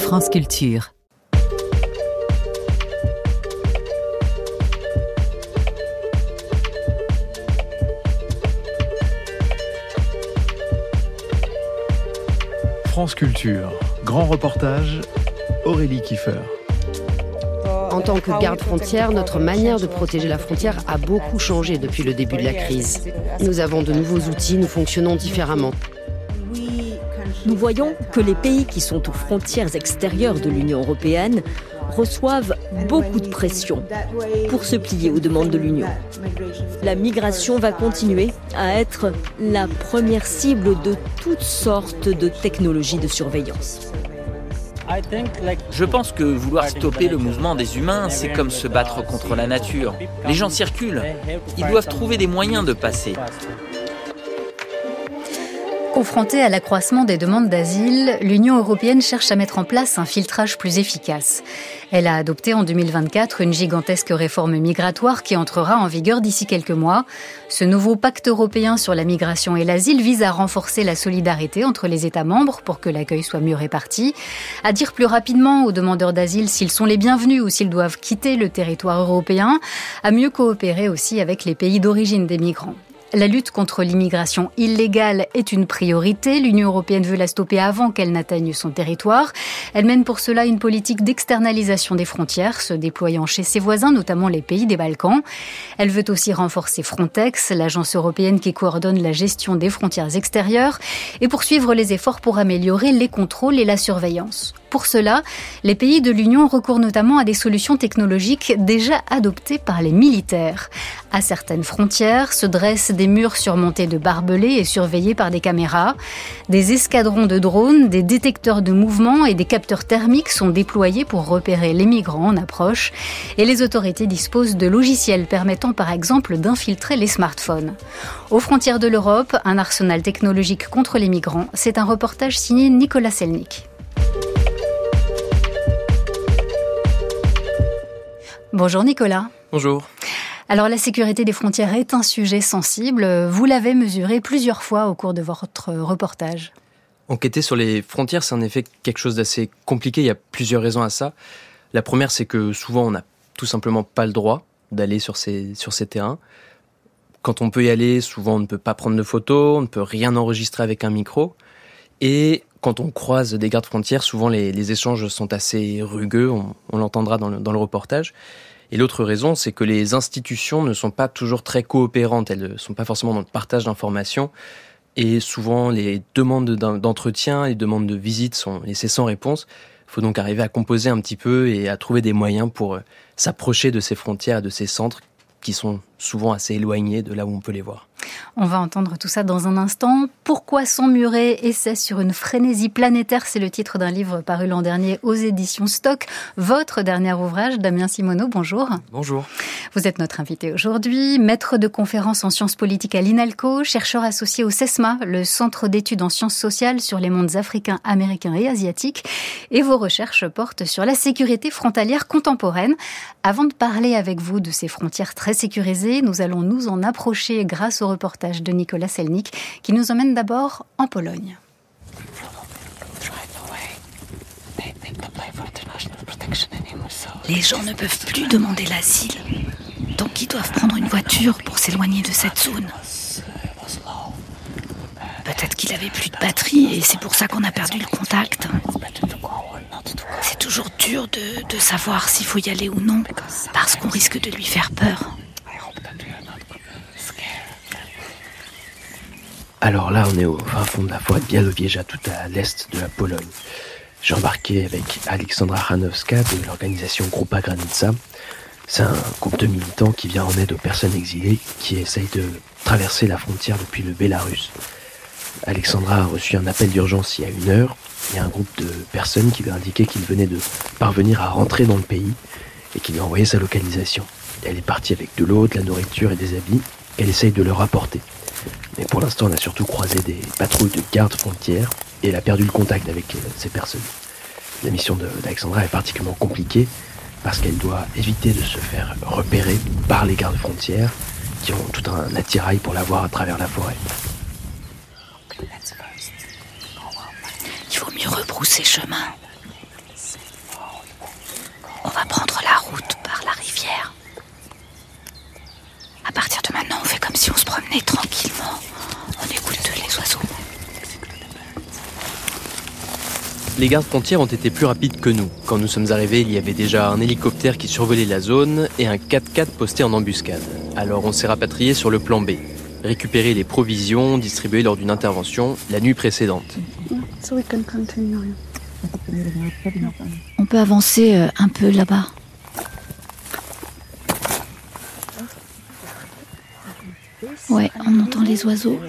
France Culture. France Culture, grand reportage, Aurélie Kiefer. En tant que garde-frontière, notre manière de protéger la frontière a beaucoup changé depuis le début de la crise. Nous avons de nouveaux outils, nous fonctionnons différemment. Nous voyons que les pays qui sont aux frontières extérieures de l'Union européenne reçoivent beaucoup de pression pour se plier aux demandes de l'Union. La migration va continuer à être la première cible de toutes sortes de technologies de surveillance. Je pense que vouloir stopper le mouvement des humains, c'est comme se battre contre la nature. Les gens circulent. Ils doivent trouver des moyens de passer. Confrontée à l'accroissement des demandes d'asile, l'Union européenne cherche à mettre en place un filtrage plus efficace. Elle a adopté en 2024 une gigantesque réforme migratoire qui entrera en vigueur d'ici quelques mois. Ce nouveau pacte européen sur la migration et l'asile vise à renforcer la solidarité entre les États membres pour que l'accueil soit mieux réparti, à dire plus rapidement aux demandeurs d'asile s'ils sont les bienvenus ou s'ils doivent quitter le territoire européen, à mieux coopérer aussi avec les pays d'origine des migrants. La lutte contre l'immigration illégale est une priorité. L'Union européenne veut la stopper avant qu'elle n'atteigne son territoire. Elle mène pour cela une politique d'externalisation des frontières, se déployant chez ses voisins, notamment les pays des Balkans. Elle veut aussi renforcer Frontex, l'agence européenne qui coordonne la gestion des frontières extérieures, et poursuivre les efforts pour améliorer les contrôles et la surveillance. Pour cela, les pays de l'Union recourent notamment à des solutions technologiques déjà adoptées par les militaires. À certaines frontières se dressent des murs surmontés de barbelés et surveillés par des caméras. Des escadrons de drones, des détecteurs de mouvement et des capteurs thermiques sont déployés pour repérer les migrants en approche. Et les autorités disposent de logiciels permettant par exemple d'infiltrer les smartphones. Aux frontières de l'Europe, un arsenal technologique contre les migrants. C'est un reportage signé Nicolas Selnick. Bonjour Nicolas. Bonjour. Alors la sécurité des frontières est un sujet sensible. Vous l'avez mesuré plusieurs fois au cours de votre reportage. Enquêter sur les frontières, c'est en effet quelque chose d'assez compliqué. Il y a plusieurs raisons à ça. La première, c'est que souvent on n'a tout simplement pas le droit d'aller sur ces terrains. Quand on peut y aller, souvent on ne peut pas prendre de photos, on ne peut rien enregistrer avec un micro. Et quand on croise des gardes-frontières, souvent les échanges sont assez rugueux, on l'entendra dans le reportage. Et l'autre raison, c'est que les institutions ne sont pas toujours très coopérantes, elles ne sont pas forcément dans le partage d'informations. Et souvent, les demandes d'entretien, les demandes de visite sont laissées sans réponse. Il faut donc arriver à composer un petit peu et à trouver des moyens pour s'approcher de ces frontières et de ces centres qui sont souvent assez éloignés de là où on peut les voir. On va entendre tout ça dans un instant. Pourquoi s'emmurer ? Essai sur une frénésie planétaire, c'est le titre d'un livre paru l'an dernier aux éditions Stock. Votre dernier ouvrage, Damien Simoneau, bonjour. Bonjour. Vous êtes notre invité aujourd'hui, maître de conférences en sciences politiques à l'INALCO, chercheur associé au CESMA, le Centre d'études en sciences sociales sur les mondes africains, américains et asiatiques. Et vos recherches portent sur la sécurité frontalière contemporaine. Avant de parler avec vous de ces frontières très sécurisées, nous allons nous en approcher grâce au reportage de Nicolas Selnick qui nous emmène d'abord en Pologne. Les gens ne peuvent plus demander l'asile, donc ils doivent prendre une voiture pour s'éloigner de cette zone. Peut-être qu'il avait plus de batterie et c'est pour ça qu'on a perdu le contact. C'est toujours dur de savoir s'il faut y aller ou non, parce qu'on risque de lui faire peur. Alors là, on est au fin fond de la forêt de Białowieża, tout à l'est de la Pologne. J'ai embarqué avec Aleksandra Hanowska de l'organisation Grupa Granica. C'est un groupe de militants qui vient en aide aux personnes exilées qui essayent de traverser la frontière depuis le Bélarus. Alexandra a reçu un appel d'urgence il y a 1 heure. Il y a un groupe de personnes qui lui a indiqué qu'il venait de parvenir à rentrer dans le pays et qui lui a envoyé sa localisation. Elle est partie avec de l'eau, de la nourriture et des habits. Elle essaye de leur apporter. Mais pour l'instant, on a surtout croisé des patrouilles de gardes-frontières et elle a perdu le contact avec ces personnes. La mission d'Alexandra est particulièrement compliquée parce qu'elle doit éviter de se faire repérer par les gardes-frontières qui ont tout un attirail pour la voir à travers la forêt. Il vaut mieux rebrousser chemin. non, on fait comme si on se promenait tranquillement. On écoute les oiseaux. Les gardes-frontières ont été plus rapides que nous. Quand nous sommes arrivés, il y avait déjà un hélicoptère qui survolait la zone et un 4x4 posté en embuscade. Alors on s'est rapatrié sur le plan B. Récupérer les provisions distribuées lors d'une intervention la nuit précédente. On peut avancer un peu là-bas. Ouais, on entend les oiseaux.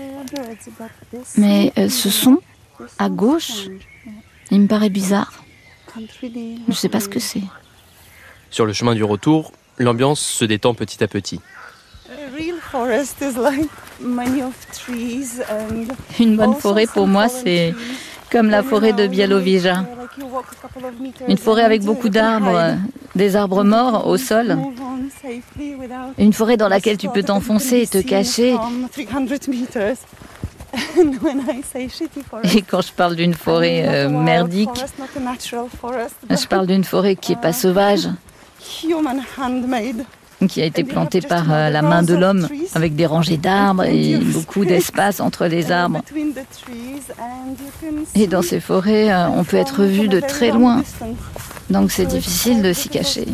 Mais ce son, à gauche, il me paraît bizarre. Je sais pas ce que c'est. Sur le chemin du retour, l'ambiance se détend petit à petit. Une bonne forêt pour moi, c'est comme la forêt de Białowieża. Une forêt avec beaucoup d'arbres, des arbres morts au sol. Une forêt dans laquelle tu peux t'enfoncer et te cacher. Et quand je parle d'une forêt merdique, je parle d'une forêt qui n'est pas sauvage, qui a été plantée par la main de l'homme, avec des rangées d'arbres et beaucoup d'espace entre les arbres. Et dans ces forêts, on peut être vu de très loin, donc c'est difficile de s'y cacher.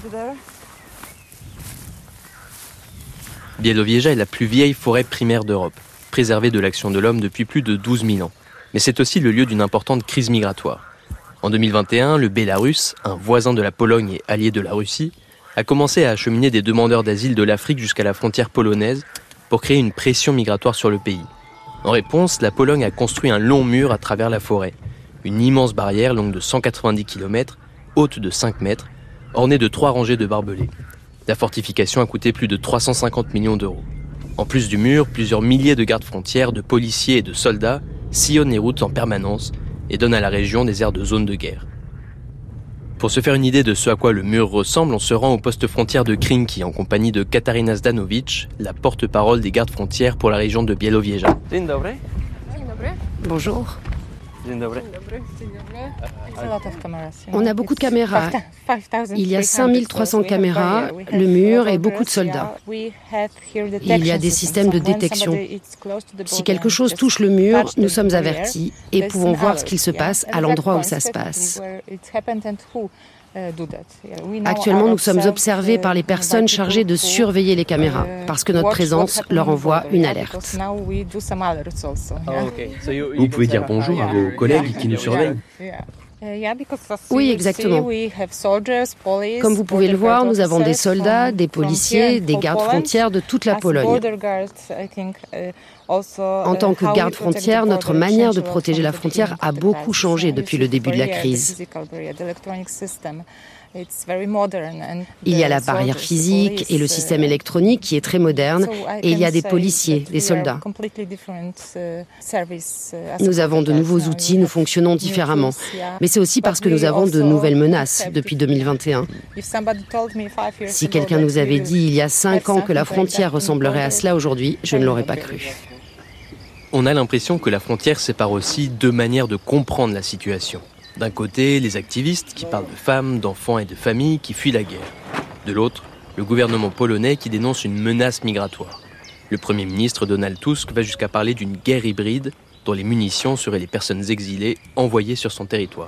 Białowieża est la plus vieille forêt primaire d'Europe, préservée de l'action de l'homme depuis plus de 12 000 ans. Mais c'est aussi le lieu d'une importante crise migratoire. En 2021, le Bélarus, un voisin de la Pologne et allié de la Russie, a commencé à acheminer des demandeurs d'asile de l'Afrique jusqu'à la frontière polonaise pour créer une pression migratoire sur le pays. En réponse, la Pologne a construit un long mur à travers la forêt, une immense barrière longue de 190 km, haute de 5 mètres, ornée de 3 rangées de barbelés. La fortification a coûté plus de 350 millions d'euros. En plus du mur, plusieurs milliers de gardes-frontières, de policiers et de soldats sillonnent les routes en permanence et donnent à la région des airs de zone de guerre. Pour se faire une idée de ce à quoi le mur ressemble, on se rend au poste frontière de Krynki en compagnie de Katarina Zdanovic, la porte-parole des gardes-frontières pour la région de Białowieża. Bonjour. On a beaucoup de caméras. Il y a 5300 caméras, le mur et beaucoup de soldats. Il y a des systèmes de détection. Si quelque chose touche le mur, nous sommes avertis et pouvons voir ce qu'il se passe à l'endroit où ça se passe. Actuellement, nous sommes observés par les personnes chargées de surveiller les caméras, parce que notre présence leur envoie une alerte. Vous pouvez dire bonjour à vos collègues qui nous surveillent. Oui, exactement. Comme vous pouvez le voir, nous avons des soldats, des policiers, des gardes-frontières de toute la Pologne. En tant que garde-frontière, notre manière de protéger la frontière a beaucoup changé depuis le début de la crise. Il y a la barrière physique et le système électronique qui est très moderne, et il y a des policiers, des soldats. Nous avons de nouveaux outils, nous fonctionnons différemment. Mais c'est aussi parce que nous avons de nouvelles menaces depuis 2021. Si quelqu'un nous avait dit il y a 5 ans que la frontière ressemblerait à cela aujourd'hui, je ne l'aurais pas cru. On a l'impression que la frontière sépare aussi deux manières de comprendre la situation. D'un côté, les activistes qui parlent de femmes, d'enfants et de familles qui fuient la guerre. De l'autre, le gouvernement polonais qui dénonce une menace migratoire. Le Premier ministre Donald Tusk va jusqu'à parler d'une guerre hybride dont les munitions seraient les personnes exilées envoyées sur son territoire.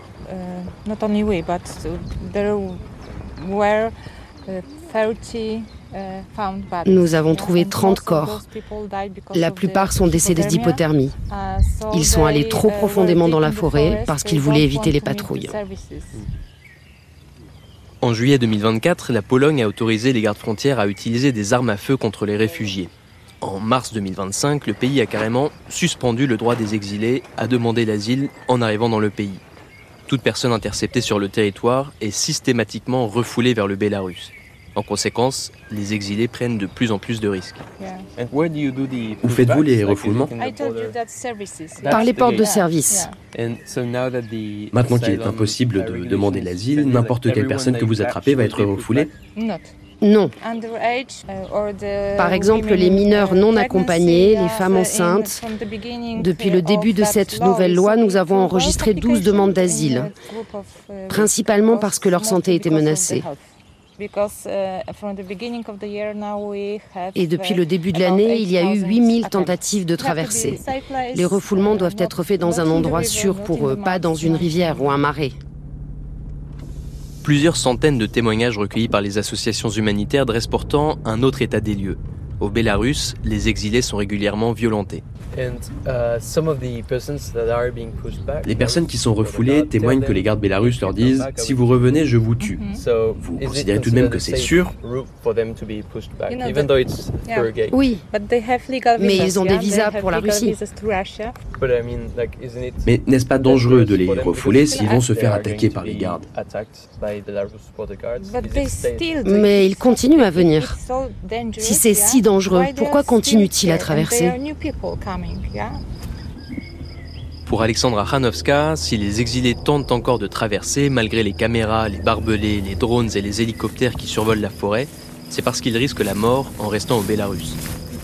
Nous avons trouvé 30 corps. La plupart sont décédés d'hypothermie. Ils sont allés trop profondément dans la forêt parce qu'ils voulaient éviter les patrouilles. En juillet 2024, la Pologne a autorisé les gardes-frontières à utiliser des armes à feu contre les réfugiés. En mars 2025, le pays a carrément suspendu le droit des exilés à demander l'asile en arrivant dans le pays. Toute personne interceptée sur le territoire est systématiquement refoulée vers le Bélarus. En conséquence, les exilés prennent de plus en plus de risques. Où faites-vous les refoulements? Par les portes de service. Maintenant qu'il est impossible de demander l'asile, n'importe quelle personne que vous attrapez va être refoulée? Non. Par exemple, les mineurs non accompagnés, les femmes enceintes. Depuis le début de cette nouvelle loi, nous avons enregistré 12 demandes d'asile, principalement parce que leur santé était menacée. Et depuis le début de l'année, il y a eu 8000 tentatives de traversée. Les refoulements doivent être faits dans un endroit sûr pour eux, pas dans une rivière ou un marais. Plusieurs centaines de témoignages recueillis par les associations humanitaires dressent pourtant un autre état des lieux. Au Bélarus, les exilés sont régulièrement violentés. Les personnes qui sont refoulées témoignent que les gardes bélarusses leur disent « Si vous revenez, je vous tue ». Vous considérez tout de même que c'est sûr ? Oui, mais ils ont des visas pour la Russie. Mais n'est-ce pas dangereux de les refouler s'ils vont se faire attaquer par les gardes ? Mais ils continuent à venir. Si c'est si dangereux, pourquoi continuent-ils à traverser ? Pour Alexandra Khanovska, si les exilés tentent encore de traverser, malgré les caméras, les barbelés, les drones et les hélicoptères qui survolent la forêt, c'est parce qu'ils risquent la mort en restant au Bélarus.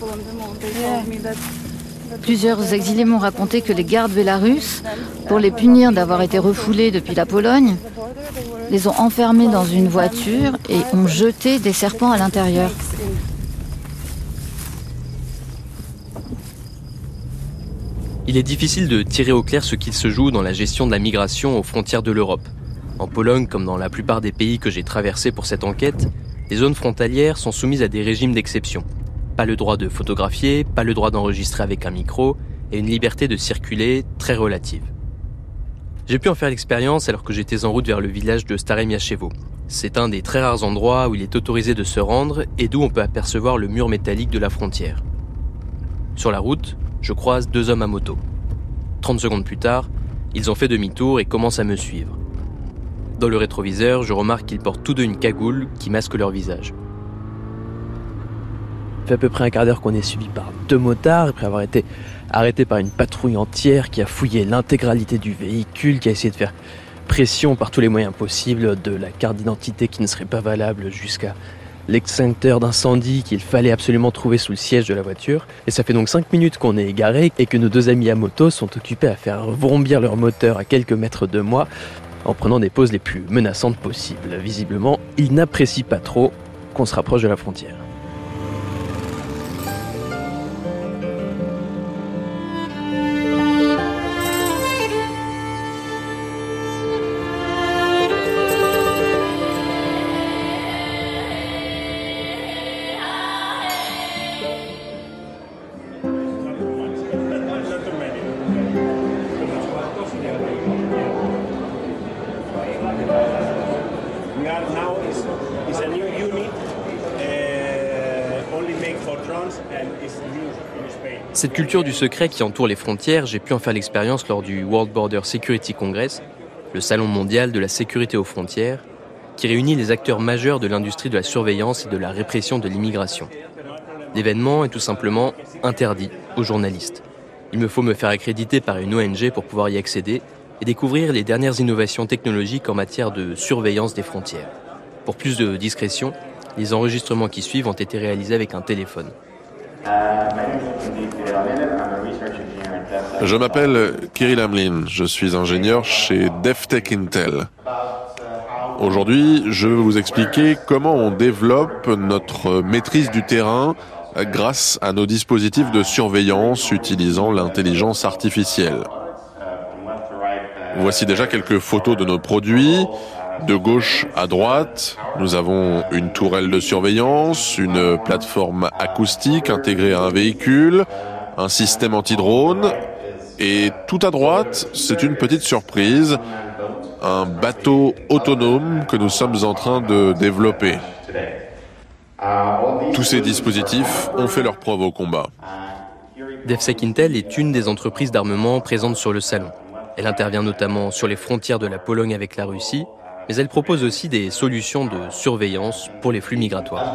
Plusieurs exilés m'ont raconté que les gardes bélarusses, pour les punir d'avoir été refoulés depuis la Pologne, les ont enfermés dans une voiture et ont jeté des serpents à l'intérieur. Il est difficile de tirer au clair ce qu'il se joue dans la gestion de la migration aux frontières de l'Europe. En Pologne, comme dans la plupart des pays que j'ai traversés pour cette enquête, les zones frontalières sont soumises à des régimes d'exception. Pas le droit de photographier, pas le droit d'enregistrer avec un micro, et une liberté de circuler très relative. J'ai pu en faire l'expérience alors que j'étais en route vers le village de Staremiachevo. C'est un des très rares endroits où il est autorisé de se rendre et d'où on peut apercevoir le mur métallique de la frontière. Sur la route, je croise 2 hommes à moto. 30 secondes plus tard, ils ont fait demi-tour et commencent à me suivre. Dans le rétroviseur, je remarque qu'ils portent tous deux une cagoule qui masque leur visage. Ça fait à peu près un quart d'heure qu'on est suivi par 2 motards, après avoir été arrêtés par une patrouille entière qui a fouillé l'intégralité du véhicule, qui a essayé de faire pression par tous les moyens possibles, de la carte d'identité qui ne serait pas valable jusqu'à l'extincteur d'incendie qu'il fallait absolument trouver sous le siège de la voiture. Et ça fait donc 5 minutes qu'on est égarés et que nos 2 amis à moto sont occupés à faire vrombir leur moteur à quelques mètres de moi en prenant des poses les plus menaçantes possibles. Visiblement, ils n'apprécient pas trop qu'on se rapproche de la frontière. Cette culture du secret qui entoure les frontières, j'ai pu en faire l'expérience lors du World Border Security Congress, le salon mondial de la sécurité aux frontières, qui réunit les acteurs majeurs de l'industrie de la surveillance et de la répression de l'immigration. L'événement est tout simplement interdit aux journalistes. Il me faut me faire accréditer par une ONG pour pouvoir y accéder et découvrir les dernières innovations technologiques en matière de surveillance des frontières. Pour plus de discrétion, les enregistrements qui suivent ont été réalisés avec un téléphone. Je m'appelle Kirill Hamlin, je suis ingénieur chez DefTech Intel. Aujourd'hui, je vais vous expliquer comment on développe notre maîtrise du terrain grâce à nos dispositifs de surveillance utilisant l'intelligence artificielle. Voici déjà quelques photos de nos produits. De gauche à droite, nous avons une tourelle de surveillance, une plateforme acoustique intégrée à un véhicule, un système anti-drone, et tout à droite, c'est une petite surprise, un bateau autonome que nous sommes en train de développer. Tous ces dispositifs ont fait leur preuve au combat. DefTech Intel est une des entreprises d'armement présentes sur le salon. Elle intervient notamment sur les frontières de la Pologne avec la Russie, mais elle propose aussi des solutions de surveillance pour les flux migratoires.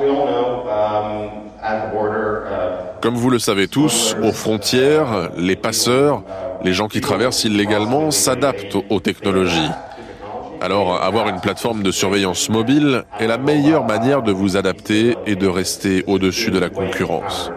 Comme vous le savez tous, aux frontières, les passeurs, les gens qui traversent illégalement s'adaptent aux technologies. Alors, avoir une plateforme de surveillance mobile est la meilleure manière de vous adapter et de rester au-dessus de la concurrence.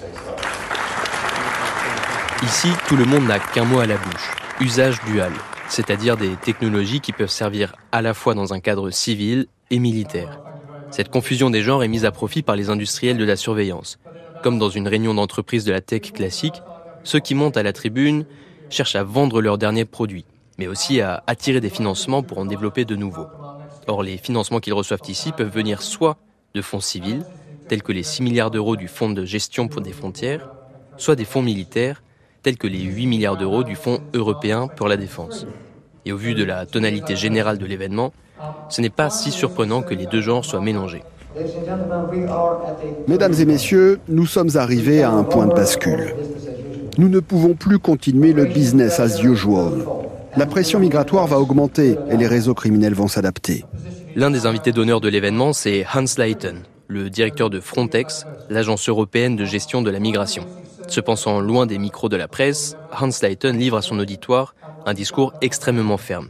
Ici, tout le monde n'a qu'un mot à la bouche, usage dual. c'est-à-dire des technologies qui peuvent servir à la fois dans un cadre civil et militaire. Cette confusion des genres est mise à profit par les industriels de la surveillance. Comme dans une réunion d'entreprise de la tech classique, ceux qui montent à la tribune cherchent à vendre leurs derniers produits, mais aussi à attirer des financements pour en développer de nouveaux. Or, les financements qu'ils reçoivent ici peuvent venir soit de fonds civils, tels que les 6 milliards d'euros du Fonds de gestion pour des frontières, soit des fonds militaires, tels que les 8 milliards d'euros du Fonds européen pour la défense. Et au vu de la tonalité générale de l'événement, ce n'est pas si surprenant que les deux genres soient mélangés. Mesdames et messieurs, nous sommes arrivés à un point de bascule. Nous ne pouvons plus continuer le business as usual. La pression migratoire va augmenter et les réseaux criminels vont s'adapter. L'un des invités d'honneur de l'événement, c'est Hans Leiten, le directeur de Frontex, l'agence européenne de gestion de la migration. Se pensant loin des micros de la presse, Hans Leiten livre à son auditoire un discours extrêmement ferme.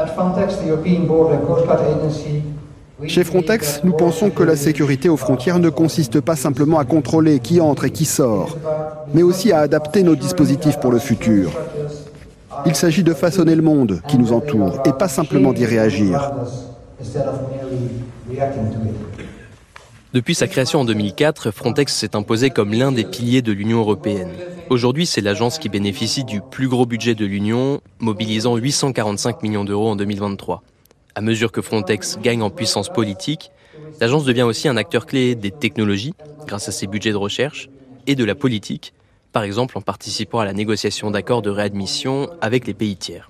Chez Frontex, nous pensons que la sécurité aux frontières ne consiste pas simplement à contrôler qui entre et qui sort, mais aussi à adapter nos dispositifs pour le futur. Il s'agit de façonner le monde qui nous entoure et pas simplement d'y réagir. Depuis sa création en 2004, Frontex s'est imposé comme l'un des piliers de l'Union européenne. Aujourd'hui, c'est l'agence qui bénéficie du plus gros budget de l'Union, mobilisant 845 millions d'euros en 2023. À mesure que Frontex gagne en puissance politique, l'agence devient aussi un acteur clé des technologies, grâce à ses budgets de recherche, et de la politique, par exemple en participant à la négociation d'accords de réadmission avec les pays tiers.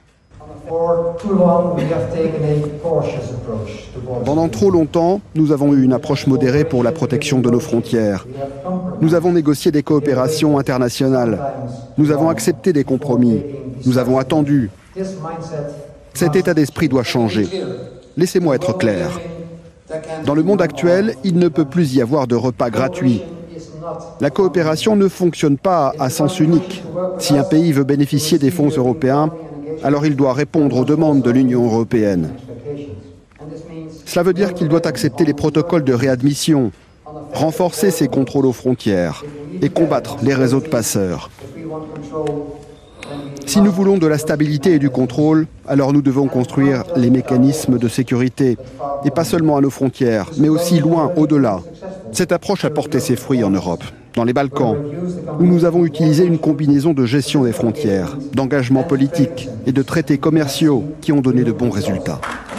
Pendant trop longtemps, nous avons eu une approche modérée pour la protection de nos frontières. Nous avons négocié des coopérations internationales. Nous avons accepté des compromis. Nous avons attendu. Cet état d'esprit doit changer. Laissez-moi être clair. Dans le monde actuel, il ne peut plus y avoir de repas gratuits. La coopération ne fonctionne pas à sens unique. Si un pays veut bénéficier des fonds européens, alors il doit répondre aux demandes de l'Union européenne. Cela veut dire qu'il doit accepter les protocoles de réadmission, renforcer ses contrôles aux frontières et combattre les réseaux de passeurs. Si nous voulons de la stabilité et du contrôle, alors nous devons construire les mécanismes de sécurité, et pas seulement à nos frontières, mais aussi loin, au-delà. Cette approche a porté ses fruits en Europe, dans les Balkans, où nous avons utilisé une combinaison de gestion des frontières, d'engagement politique et de traités commerciaux qui ont donné de bons résultats.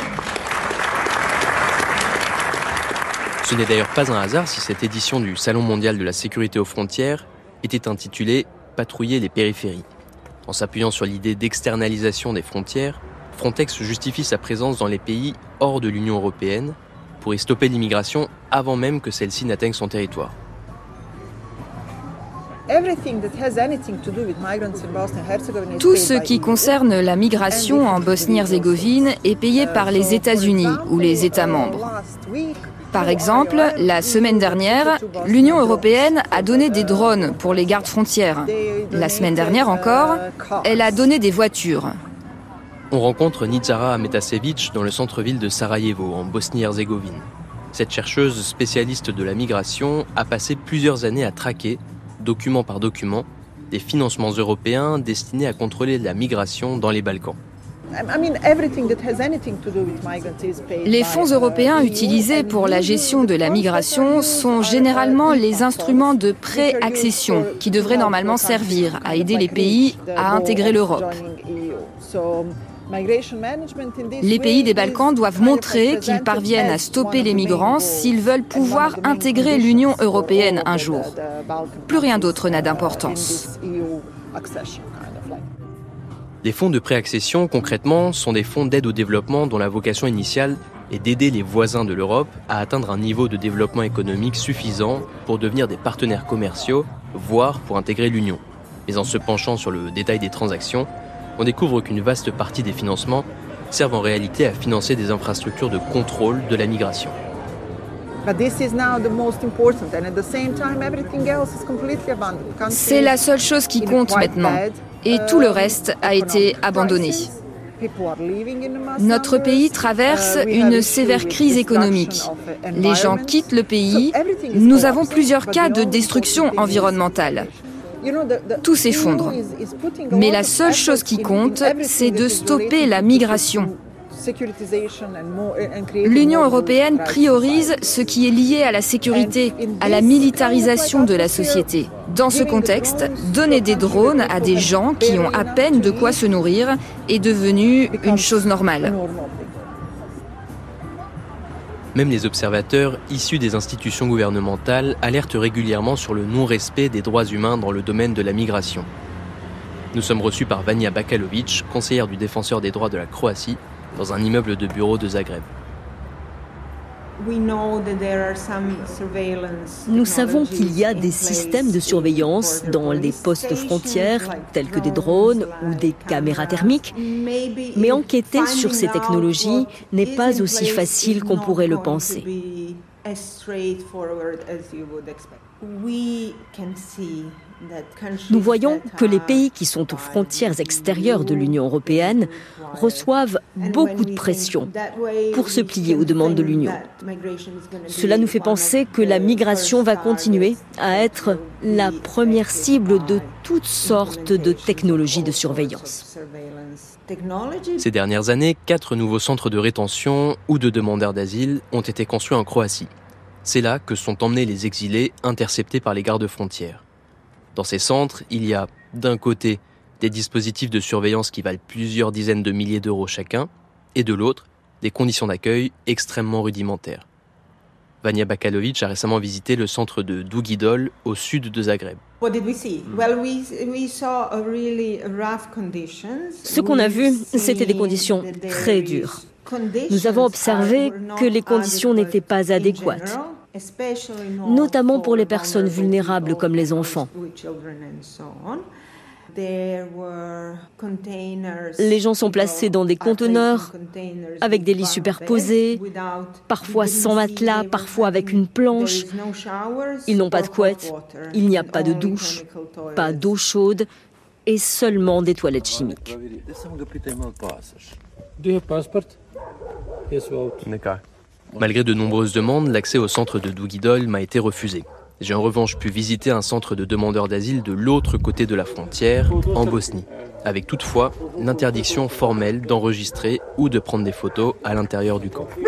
Ce n'est d'ailleurs pas un hasard si cette édition du Salon mondial de la sécurité aux frontières était intitulée « Patrouiller les périphéries ». En s'appuyant sur l'idée d'externalisation des frontières, Frontex justifie sa présence dans les pays hors de l'Union européenne pour y stopper l'immigration avant même que celle-ci n'atteigne son territoire. Tout ce qui concerne la migration en Bosnie-Herzégovine est payé par les États-Unis ou les États membres. Par exemple, la semaine dernière, l'Union européenne a donné des drones pour les gardes frontières. La semaine dernière encore, elle a donné des voitures. On rencontre Nizara Metasevic dans le centre-ville de Sarajevo, en Bosnie-Herzégovine. Cette chercheuse spécialiste de la migration a passé plusieurs années à traquer, document par document, des financements européens destinés à contrôler la migration dans les Balkans. Les fonds européens utilisés pour la gestion de la migration sont généralement les instruments de pré-accession qui devraient normalement servir à aider les pays à intégrer l'Europe. Les pays des Balkans doivent montrer qu'ils parviennent à stopper les migrants s'ils veulent pouvoir intégrer l'Union européenne un jour. Plus rien d'autre n'a d'importance. Les fonds de préaccession, concrètement, sont des fonds d'aide au développement dont la vocation initiale est d'aider les voisins de l'Europe à atteindre un niveau de développement économique suffisant pour devenir des partenaires commerciaux, voire pour intégrer l'Union. Mais en se penchant sur le détail des transactions, on découvre qu'une vaste partie des financements servent en réalité à financer des infrastructures de contrôle de la migration. C'est la seule chose qui compte maintenant. Et tout le reste a été abandonné. Notre pays traverse une sévère crise économique. Les gens quittent le pays. Nous avons plusieurs cas de destruction environnementale. Tout s'effondre. Mais la seule chose qui compte, c'est de stopper la migration. L'Union européenne priorise ce qui est lié à la sécurité, à la militarisation de la société. Dans ce contexte, donner des drones à des gens qui ont à peine de quoi se nourrir est devenu une chose normale. Même les observateurs issus des institutions gouvernementales alertent régulièrement sur le non-respect des droits humains dans le domaine de la migration. Nous sommes reçus par Vanja Bakalović, conseillère du défenseur des droits de la Croatie, dans un immeuble de bureau de Zagreb. Nous savons qu'il y a des systèmes de surveillance dans les postes frontières, tels que des drones ou des caméras thermiques, mais enquêter sur ces technologies n'est pas aussi facile qu'on pourrait le penser. Nous voyons que les pays qui sont aux frontières extérieures de l'Union européenne reçoivent beaucoup de pression pour se plier aux demandes de l'Union. Cela nous fait penser que la migration va continuer à être la première cible de toutes sortes de technologies de surveillance. Ces dernières années, 4 nouveaux centres de rétention ou de demandeurs d'asile ont été construits en Croatie. C'est là que sont emmenés les exilés interceptés par les gardes-frontières. Dans ces centres, il y a, d'un côté, des dispositifs de surveillance qui valent plusieurs dizaines de milliers d'euros chacun, et de l'autre, des conditions d'accueil extrêmement rudimentaires. Vanja Bakalović a récemment visité le centre de Dugi Dol, au sud de Zagreb. Ce qu'on a vu, c'était des conditions très dures. Nous avons observé que les conditions n'étaient pas adéquates, notamment pour les personnes vulnérables comme les enfants. Les gens sont placés dans des conteneurs avec des lits superposés, parfois sans matelas, parfois avec une planche. Ils n'ont pas de couette, il n'y a pas de douche, pas d'eau chaude et seulement des toilettes chimiques. Malgré de nombreuses demandes, l'accès au centre de Dugi Dol m'a été refusé. J'ai en revanche pu visiter un centre de demandeurs d'asile de l'autre côté de la frontière, en Bosnie, avec toutefois l'interdiction formelle d'enregistrer ou de prendre des photos à l'intérieur du camp.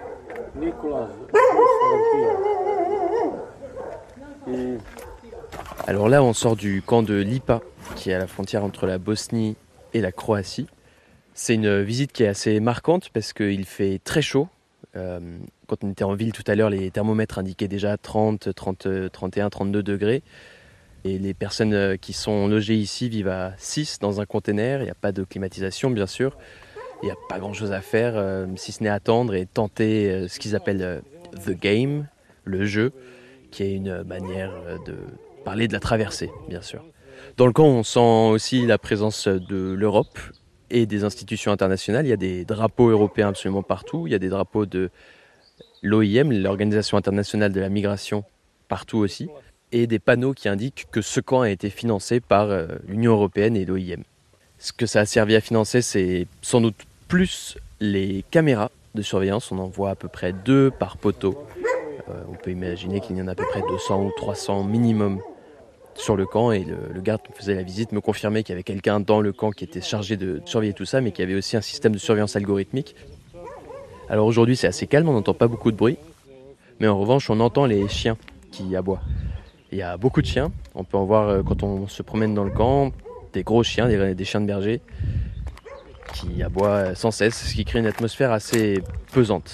Alors là, on sort du camp de Lipa, qui est à la frontière entre la Bosnie et la Croatie. C'est une visite qui est assez marquante parce qu'il fait très chaud. Quand on était en ville tout à l'heure, les thermomètres indiquaient déjà 30, 31, 32 degrés. Et les personnes qui sont logées ici vivent à 6 dans un container. Il n'y a pas de climatisation, bien sûr. Il n'y a pas grand-chose à faire, si ce n'est attendre et tenter ce qu'ils appellent the game, le jeu, qui est une manière de parler de la traversée, bien sûr. Dans le camp, on sent aussi la présence de l'Europe et des institutions internationales. Il y a des drapeaux européens absolument partout. Il y a des drapeaux de l'OIM, l'Organisation internationale de la migration, partout aussi. Et des panneaux qui indiquent que ce camp a été financé par l'Union européenne et l'OIM. Ce que ça a servi à financer, c'est sans doute plus les caméras de surveillance. On en voit à peu près 2 par poteau. On peut imaginer qu'il y en a à peu près 200 ou 300 minimum sur le camp, et le garde qui faisait la visite me confirmait qu'il y avait quelqu'un dans le camp qui était chargé de surveiller tout ça, mais qu'il y avait aussi un système de surveillance algorithmique. Alors aujourd'hui c'est assez calme, on n'entend pas beaucoup de bruit, mais en revanche on entend les chiens qui aboient. Il y a beaucoup de chiens, on peut en voir quand on se promène dans le camp, des gros chiens, des chiens de berger qui aboient sans cesse, ce qui crée une atmosphère assez pesante.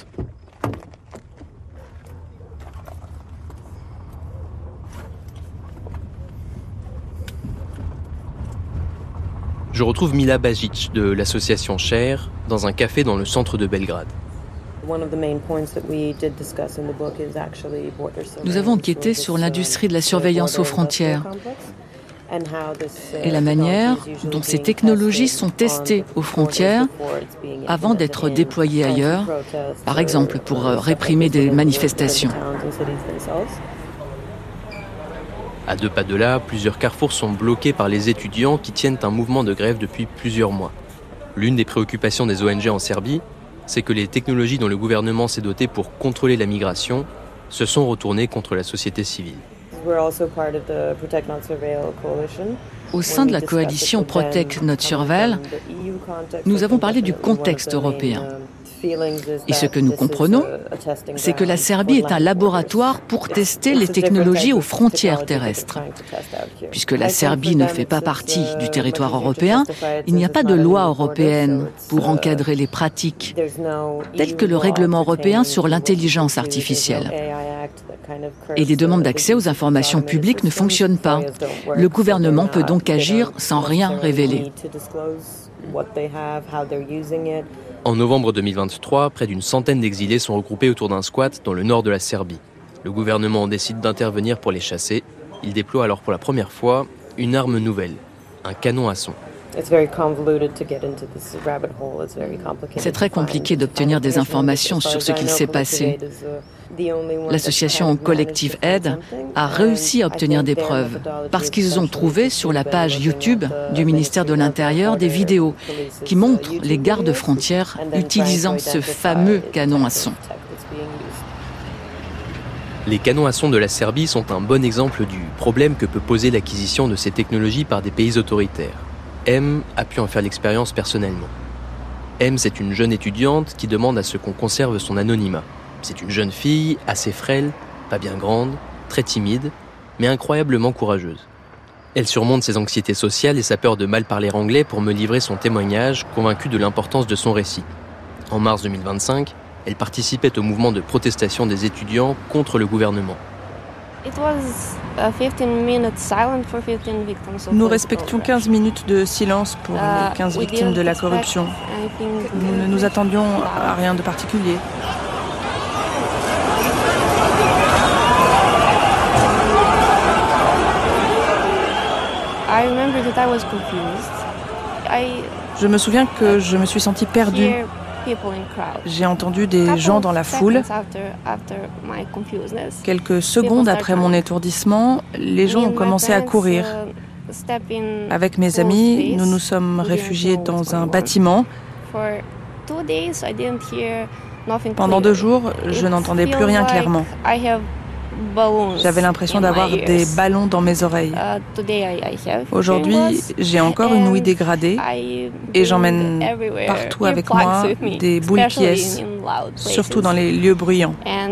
Je retrouve Mila Bajic de l'association Share dans un café dans le centre de Belgrade. Nous avons enquêté sur l'industrie de la surveillance aux frontières et la manière dont ces technologies sont testées aux frontières avant d'être déployées ailleurs, par exemple pour réprimer des manifestations. À 2 pas de là, plusieurs carrefours sont bloqués par les étudiants qui tiennent un mouvement de grève depuis plusieurs mois. L'une des préoccupations des ONG en Serbie, c'est que les technologies dont le gouvernement s'est doté pour contrôler la migration se sont retournées contre la société civile. Au sein de la coalition Protect Not Surveil, nous avons parlé du contexte européen. Et ce que nous comprenons, c'est que la Serbie est un laboratoire pour tester les technologies aux frontières terrestres. Puisque la Serbie ne fait pas partie du territoire européen, il n'y a pas de loi européenne pour encadrer les pratiques, telles que le règlement européen sur l'intelligence artificielle. Et les demandes d'accès aux informations publiques ne fonctionnent pas. Le gouvernement peut donc agir sans rien révéler. En novembre 2023, près d'une centaine d'exilés sont regroupés autour d'un squat dans le nord de la Serbie. Le gouvernement décide d'intervenir pour les chasser. Il déploie alors pour la première fois une arme nouvelle, un canon à son. C'est très compliqué d'obtenir des informations sur ce qu'il s'est passé. L'association Collective Aid a réussi à obtenir des preuves parce qu'ils ont trouvé sur la page YouTube du ministère de l'Intérieur des vidéos qui montrent les gardes frontières utilisant ce fameux canon à son. Les canons à son de la Serbie sont un bon exemple du problème que peut poser l'acquisition de ces technologies par des pays autoritaires. M a pu en faire l'expérience personnellement. M, c'est une jeune étudiante qui demande à ce qu'on conserve son anonymat. C'est une jeune fille, assez frêle, pas bien grande, très timide, mais incroyablement courageuse. Elle surmonte ses anxiétés sociales et sa peur de mal parler anglais pour me livrer son témoignage, convaincue de l'importance de son récit. En mars 2025, elle participait au mouvement de protestation des étudiants contre le gouvernement. Nous respections 15 minutes de silence pour les 15 victimes de la corruption. Nous ne nous attendions à rien de particulier. Je me souviens que je me suis sentie perdue. J'ai entendu des gens dans la foule. Quelques secondes après mon étourdissement, les gens ont commencé à courir. Avec mes amis, nous nous sommes réfugiés dans un bâtiment. Pendant 2 jours, je n'entendais plus rien clairement. J'avais l'impression d'avoir des ballons dans mes oreilles. Aujourd'hui, j'ai encore une ouïe dégradée et j'emmène partout avec moi des boules qui ess, surtout dans les lieux bruyants.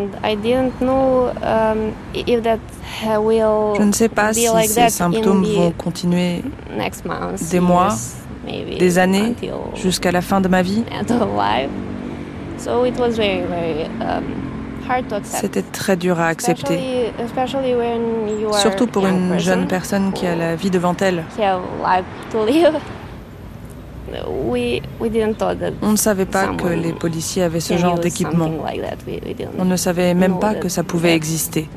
Je ne sais pas si ces symptômes vont continuer des mois, des années, jusqu'à la fin de ma vie. C'était très dur à accepter, surtout pour une jeune personne qui a la vie devant elle. On ne savait pas que les policiers avaient ce genre d'équipement. On ne savait même pas que ça pouvait exister.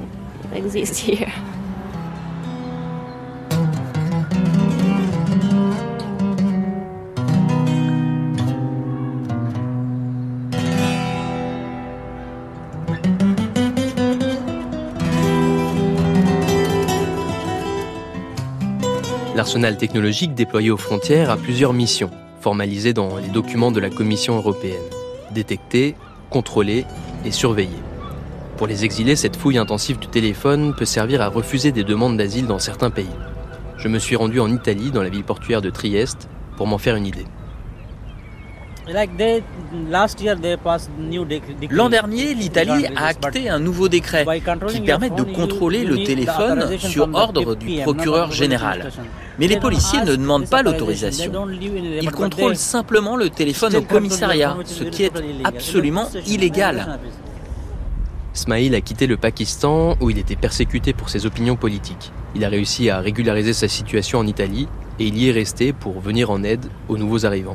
L'arsenal technologique déployé aux frontières a plusieurs missions, formalisées dans les documents de la Commission européenne. Détecter, contrôler et surveiller. Pour les exilés, cette fouille intensive du téléphone peut servir à refuser des demandes d'asile dans certains pays. Je me suis rendu en Italie, dans la ville portuaire de Trieste, pour m'en faire une idée. L'an dernier, l'Italie a acté un nouveau décret qui permet de contrôler le téléphone sur ordre du procureur général. Mais les policiers ne demandent pas l'autorisation. Ils contrôlent simplement le téléphone au commissariat, ce qui est absolument illégal. Smaïl a quitté le Pakistan où il était persécuté pour ses opinions politiques. Il a réussi à régulariser sa situation en Italie et il y est resté pour venir en aide aux nouveaux arrivants.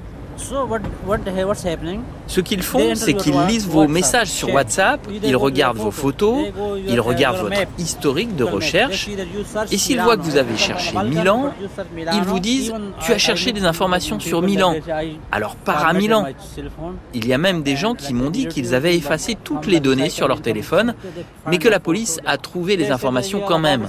Ce qu'ils font, c'est qu'ils lisent vos messages sur WhatsApp, ils regardent vos photos, ils regardent votre historique de recherche, et s'ils voient que vous avez cherché Milan, ils vous disent « Tu as cherché des informations sur Milan, alors pars à Milan ». Il y a même des gens qui m'ont dit qu'ils avaient effacé toutes les données sur leur téléphone, mais que la police a trouvé les informations quand même.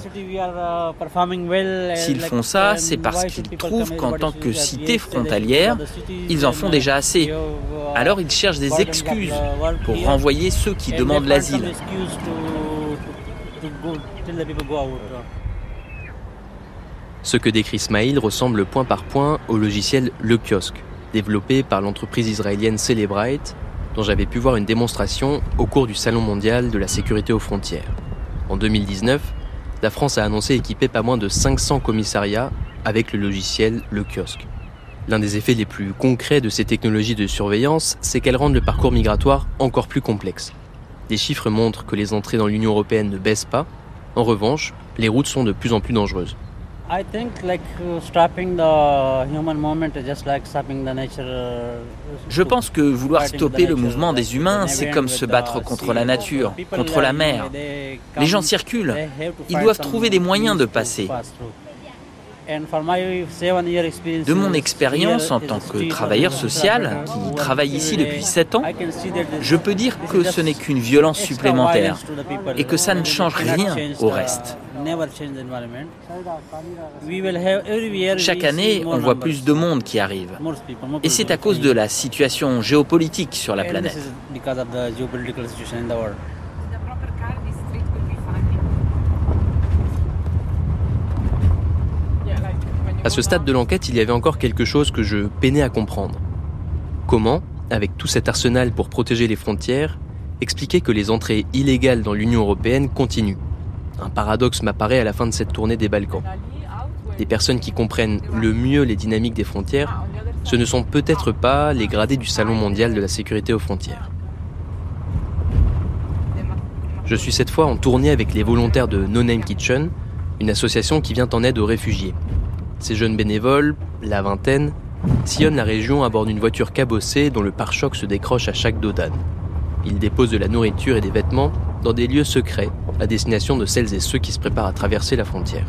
S'ils font ça, c'est parce qu'ils trouvent qu'en tant que cité frontalière, ils en font déjà assez. Alors ils cherchent des excuses pour renvoyer ceux qui demandent l'asile. Ce que décrit Smaïl ressemble point par point au logiciel Le Kiosque, développé par l'entreprise israélienne Cellebrite, dont j'avais pu voir une démonstration au cours du Salon mondial de la sécurité aux frontières. En 2019, la France a annoncé équiper pas moins de 500 commissariats avec le logiciel Le Kiosque. L'un des effets les plus concrets de ces technologies de surveillance, c'est qu'elles rendent le parcours migratoire encore plus complexe. Des chiffres montrent que les entrées dans l'Union européenne ne baissent pas. En revanche, les routes sont de plus en plus dangereuses. Je pense que vouloir stopper le mouvement des humains, c'est comme se battre contre la nature, contre la mer. Les gens circulent, ils doivent trouver des moyens de passer. De mon expérience en tant que travailleur social, qui travaille ici depuis 7 ans, je peux dire que ce n'est qu'une violence supplémentaire et que ça ne change rien au reste. Chaque année, on voit plus de monde qui arrive. Et c'est à cause de la situation géopolitique sur la planète. À ce stade de l'enquête, il y avait encore quelque chose que je peinais à comprendre. Comment, avec tout cet arsenal pour protéger les frontières, expliquer que les entrées illégales dans l'Union européenne continuent ? Un paradoxe m'apparaît à la fin de cette tournée des Balkans. Les personnes qui comprennent le mieux les dynamiques des frontières, ce ne sont peut-être pas les gradés du Salon mondial de la sécurité aux frontières. Je suis cette fois en tournée avec les volontaires de No Name Kitchen, une association qui vient en aide aux réfugiés. Ces jeunes bénévoles, la vingtaine, sillonnent la région à bord d'une voiture cabossée dont le pare-choc se décroche à chaque dos d'âne. Ils déposent de la nourriture et des vêtements dans des lieux secrets à destination de celles et ceux qui se préparent à traverser la frontière.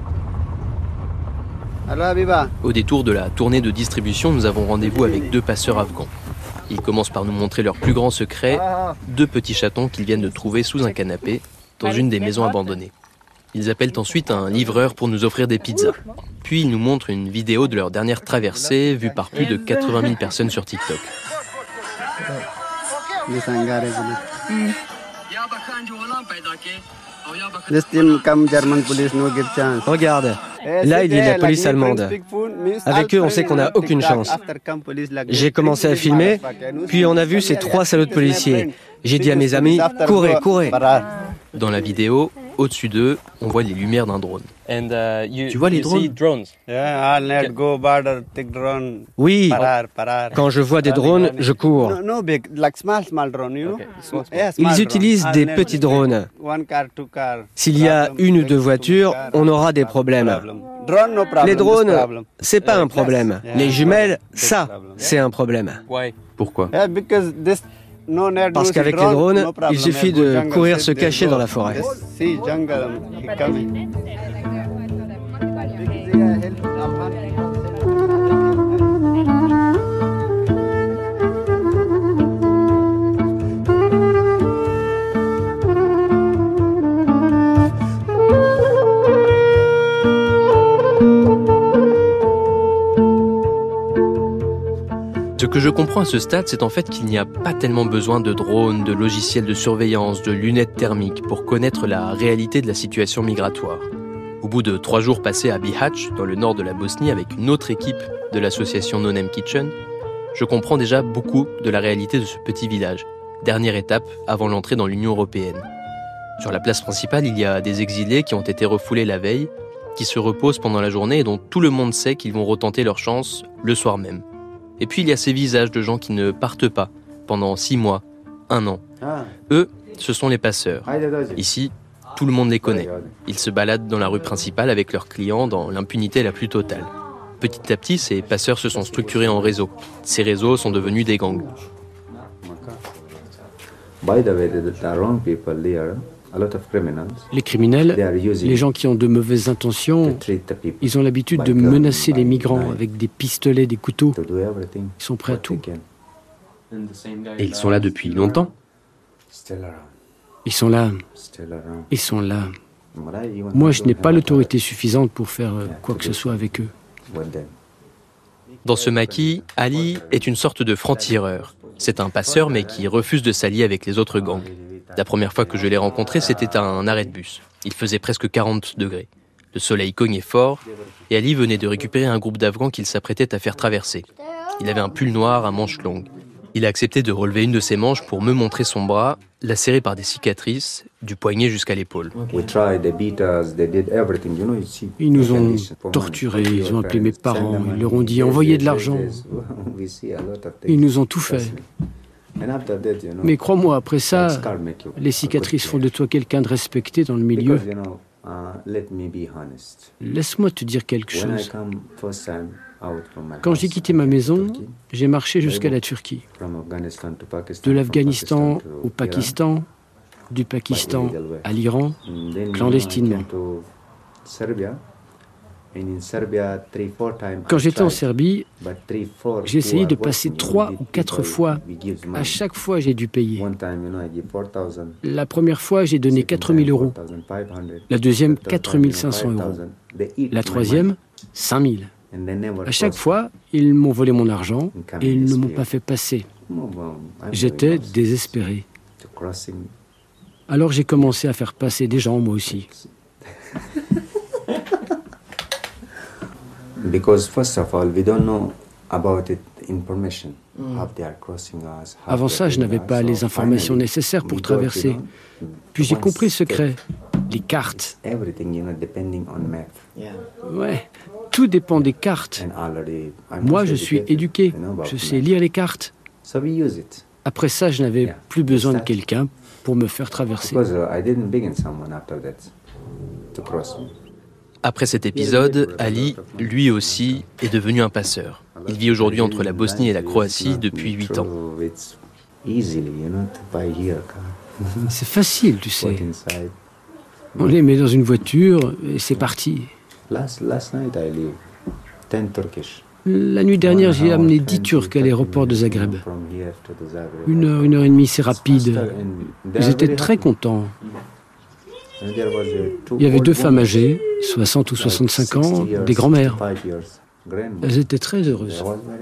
Au détour de la tournée de distribution, nous avons rendez-vous avec 2 passeurs afghans. Ils commencent par nous montrer leur plus grand secret, 2 petits chatons qu'ils viennent de trouver sous un canapé dans une des maisons abandonnées. Ils appellent ensuite un livreur pour nous offrir des pizzas. Puis ils nous montrent une vidéo de leur dernière traversée vue par plus de 80 000 personnes sur TikTok. Regarde, là il y a de la police allemande. Avec eux, on sait qu'on n'a aucune chance. J'ai commencé à filmer, puis on a vu ces 3 salauds de policiers. J'ai dit à mes amis, courez, courez. Dans la vidéo, au-dessus d'eux, on voit les lumières d'un drone. Tu vois les drones? Oui, quand je vois des drones, je cours. Ils utilisent des petits drones. S'il y a 1 ou 2 voitures, on aura des problèmes. Les drones, c'est pas un problème. Les jumelles, ça, c'est un problème. Pourquoi ? Parce qu'avec les drones, il suffit de courir se cacher dans la forêt. Ce que je comprends à ce stade, c'est en fait qu'il n'y a pas tellement besoin de drones, de logiciels de surveillance, de lunettes thermiques pour connaître la réalité de la situation migratoire. Au bout de 3 jours passés à Bihać, dans le nord de la Bosnie, avec une autre équipe de l'association No Name Kitchen, je comprends déjà beaucoup de la réalité de ce petit village, dernière étape avant l'entrée dans l'Union européenne. Sur la place principale, il y a des exilés qui ont été refoulés la veille, qui se reposent pendant la journée et dont tout le monde sait qu'ils vont retenter leur chance le soir même. Et puis il y a ces visages de gens qui ne partent pas pendant 6 mois, 1 an. Eux, ce sont les passeurs. Ici, tout le monde les connaît. Ils se baladent dans la rue principale avec leurs clients dans l'impunité la plus totale. Petit à petit, ces passeurs se sont structurés en réseaux. Ces réseaux sont devenus des gangs. Les criminels, les gens qui ont de mauvaises intentions, ils ont l'habitude de menacer les migrants avec des pistolets, des couteaux. Ils sont prêts à tout. Et ils sont là depuis longtemps? Ils sont là. Ils sont là. Moi, je n'ai pas l'autorité suffisante pour faire quoi que ce soit avec eux. Dans ce maquis, Ali est une sorte de franc-tireur. C'est un passeur, mais qui refuse de s'allier avec les autres gangs. La première fois que je l'ai rencontré, c'était à un arrêt de bus. Il faisait presque 40 degrés. Le soleil cognait fort et Ali venait de récupérer un groupe d'Afghans qu'il s'apprêtait à faire traverser. Il avait un pull noir à manches longues. Il a accepté de relever une de ses manches pour me montrer son bras, lacéré par des cicatrices, du poignet jusqu'à l'épaule. Ils nous ont torturés, ils ont appelé mes parents, ils leur ont dit « envoyez de l'argent ». Ils nous ont tout fait. Mais crois-moi, après ça, les cicatrices font de toi quelqu'un de respecté dans le milieu. Laisse-moi te dire quelque chose. Quand j'ai quitté ma maison, j'ai marché jusqu'à la Turquie. De l'Afghanistan au Pakistan, du Pakistan à l'Iran, clandestinement. Quand j'étais en Serbie, j'ai essayé de passer 3 ou 4 fois. À chaque fois, j'ai dû payer. La première fois, j'ai donné 4 000 €. La deuxième, 4 500 €. La troisième, 5 000. À chaque fois, ils m'ont volé mon argent et ils ne m'ont pas fait passer. J'étais désespéré. Alors j'ai commencé à faire passer des gens, moi aussi. Avant ça, je n'avais pas les informations nécessaires pour traverser. Puis j'ai compris le secret, les cartes. Ouais, tout dépend des cartes. Moi, je suis éduqué, je sais lire les cartes. Après ça, je n'avais plus besoin de quelqu'un pour me faire traverser. Après cet épisode, Ali, lui aussi, est devenu un passeur. Il vit aujourd'hui entre la Bosnie et la Croatie depuis 8 ans. C'est facile, tu sais. On les met dans une voiture et c'est parti. La nuit dernière, j'ai amené 10 Turcs à l'aéroport de Zagreb. 1 heure, 1 heure et demie, c'est rapide. Ils étaient très contents. Il y avait 2 femmes âgées, 60 ou 65 ans, des grands-mères. Elles étaient très heureuses.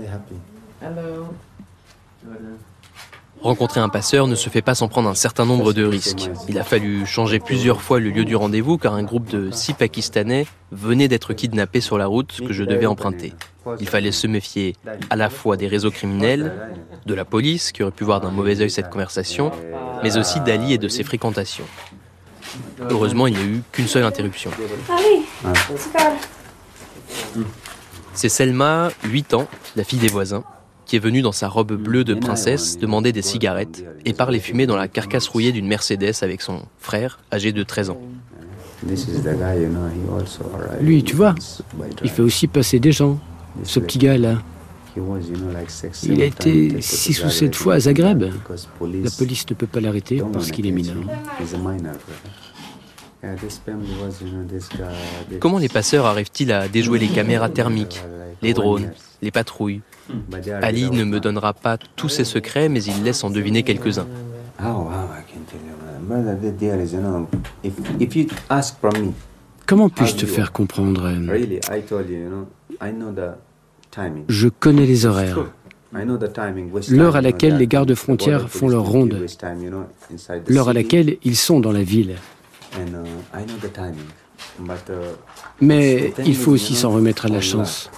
Rencontrer un passeur ne se fait pas sans prendre un certain nombre de risques. Il a fallu changer plusieurs fois le lieu du rendez-vous car un groupe de 6 Pakistanais venait d'être kidnappés sur la route que je devais emprunter. Il fallait se méfier à la fois des réseaux criminels, de la police qui aurait pu voir d'un mauvais œil cette conversation, mais aussi d'Ali et de ses fréquentations. Heureusement, il n'y a eu qu'une seule interruption. C'est Selma, 8 ans, la fille des voisins, qui est venue dans sa robe bleue de princesse demander des cigarettes et part les fumer dans la carcasse rouillée d'une Mercedes avec son frère, âgé de 13 ans. Lui, tu vois, il fait aussi passer des gens, ce petit gars-là. Il a été 6 ou 7 fois à Zagreb. La police ne peut pas l'arrêter parce qu'il est mineur. Comment les passeurs arrivent-ils à déjouer les caméras thermiques, les drones, les patrouilles? Ali ne me donnera pas tous ses secrets, mais il laisse en deviner quelques-uns. Comment puis-je te faire comprendre? Je connais les horaires. L'heure à laquelle les gardes-frontières font leur ronde. L'heure à laquelle ils sont dans la ville. Mais il faut aussi s'en remettre à la chance.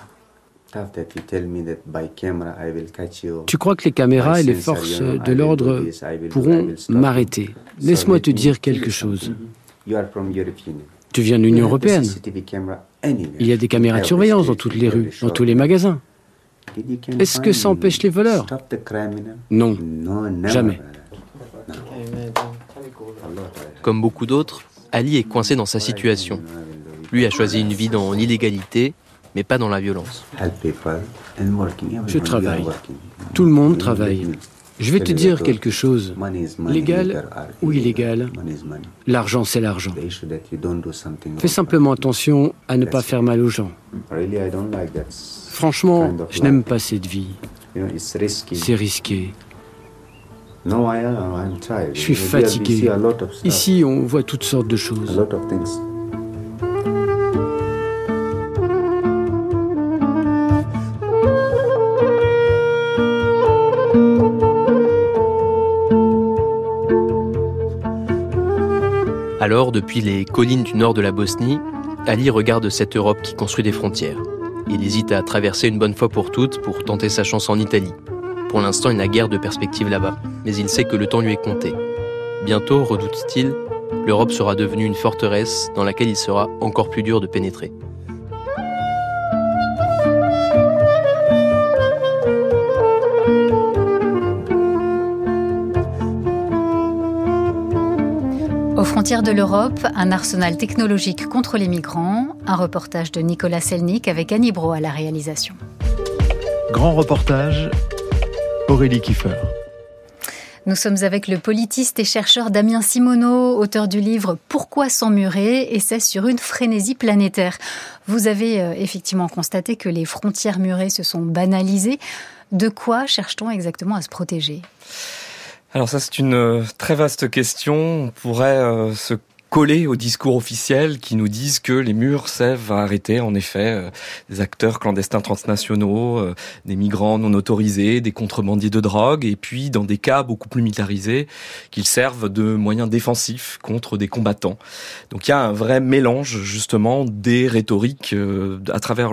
Tu crois que les caméras et les forces de l'ordre pourront m'arrêter? Laisse-moi te dire quelque chose. Tu viens de l'Union européenne. Il y a des caméras de surveillance dans toutes les rues, dans tous les magasins. Est-ce que ça empêche les voleurs? Non, jamais. Comme beaucoup d'autres, Ali est coincé dans sa situation. Lui a choisi une vie dans l'illégalité, mais pas dans la violence. Je travaille. Tout le monde travaille. Je vais te dire quelque chose. Légal ou illégal, l'argent c'est l'argent. Fais simplement attention à ne pas faire mal aux gens. Franchement, je n'aime pas cette vie. C'est risqué. Je suis fatigué. Ici, on voit toutes sortes de choses. À Alors, depuis les collines du nord de la Bosnie, Ali regarde cette Europe qui construit des frontières. Il hésite à traverser une bonne fois pour toutes pour tenter sa chance en Italie. Pour l'instant, il n'a guère de perspective là-bas, mais il sait que le temps lui est compté. Bientôt, redoute-t-il, l'Europe sera devenue une forteresse dans laquelle il sera encore plus dur de pénétrer. Aux frontières de l'Europe, un arsenal technologique contre les migrants, un reportage de Nicolas Selnik avec Annie Brault à la réalisation. Grand reportage, Aurélie Kiefer. Nous sommes avec le politiste et chercheur Damien Simoneau, auteur du livre « Pourquoi s'emmurer ?» et c'est sur une frénésie planétaire. Vous avez effectivement constaté que les frontières murées se sont banalisées. De quoi cherche-t-on exactement à se protéger ? Alors ça, c'est une très vaste question. On pourrait se coller au discours officiel qui nous disent que les murs servent à arrêter, en effet, des acteurs clandestins transnationaux, des migrants non autorisés, des contrebandiers de drogue, et puis, dans des cas beaucoup plus militarisés, qu'ils servent de moyens défensifs contre des combattants. Donc il y a un vrai mélange, justement, des rhétoriques à travers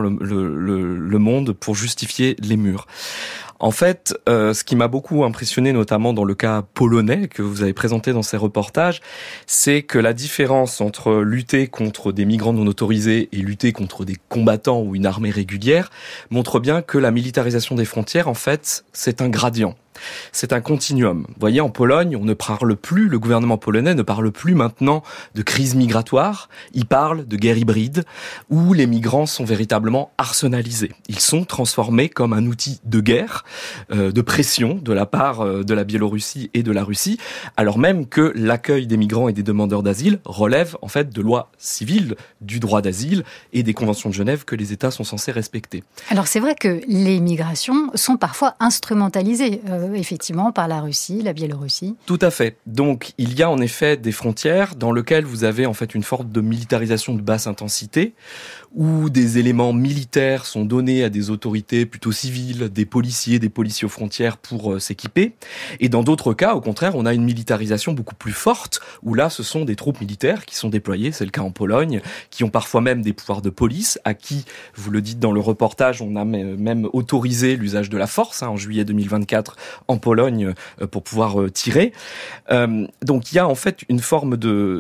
le monde pour justifier les murs. En fait, ce qui m'a beaucoup impressionné, notamment dans le cas polonais que vous avez présenté dans ces reportages, c'est que la différence entre lutter contre des migrants non autorisés et lutter contre des combattants ou une armée régulière montre bien que la militarisation des frontières, en fait, c'est un gradient. C'est un continuum. Vous voyez, en Pologne, le gouvernement polonais ne parle plus maintenant de crise migratoire, il parle de guerre hybride, où les migrants sont véritablement arsenalisés. Ils sont transformés comme un outil de guerre, de pression de la part de la Biélorussie et de la Russie, alors même que l'accueil des migrants et des demandeurs d'asile relève en fait de lois civiles, du droit d'asile et des conventions de Genève que les États sont censés respecter. Alors c'est vrai que les migrations sont parfois instrumentalisées, effectivement, par la Russie, la Biélorussie. Tout à fait. Donc, il y a en effet des frontières dans lesquelles vous avez en fait une forme de militarisation de basse intensité, où des éléments militaires sont donnés à des autorités plutôt civiles, des policiers aux frontières pour s'équiper. Et dans d'autres cas, au contraire, on a une militarisation beaucoup plus forte, où là, ce sont des troupes militaires qui sont déployées, c'est le cas en Pologne, qui ont parfois même des pouvoirs de police, à qui, vous le dites dans le reportage, on a même autorisé l'usage de la force, en juillet 2024, en Pologne, pour pouvoir tirer. Donc il y a en fait une forme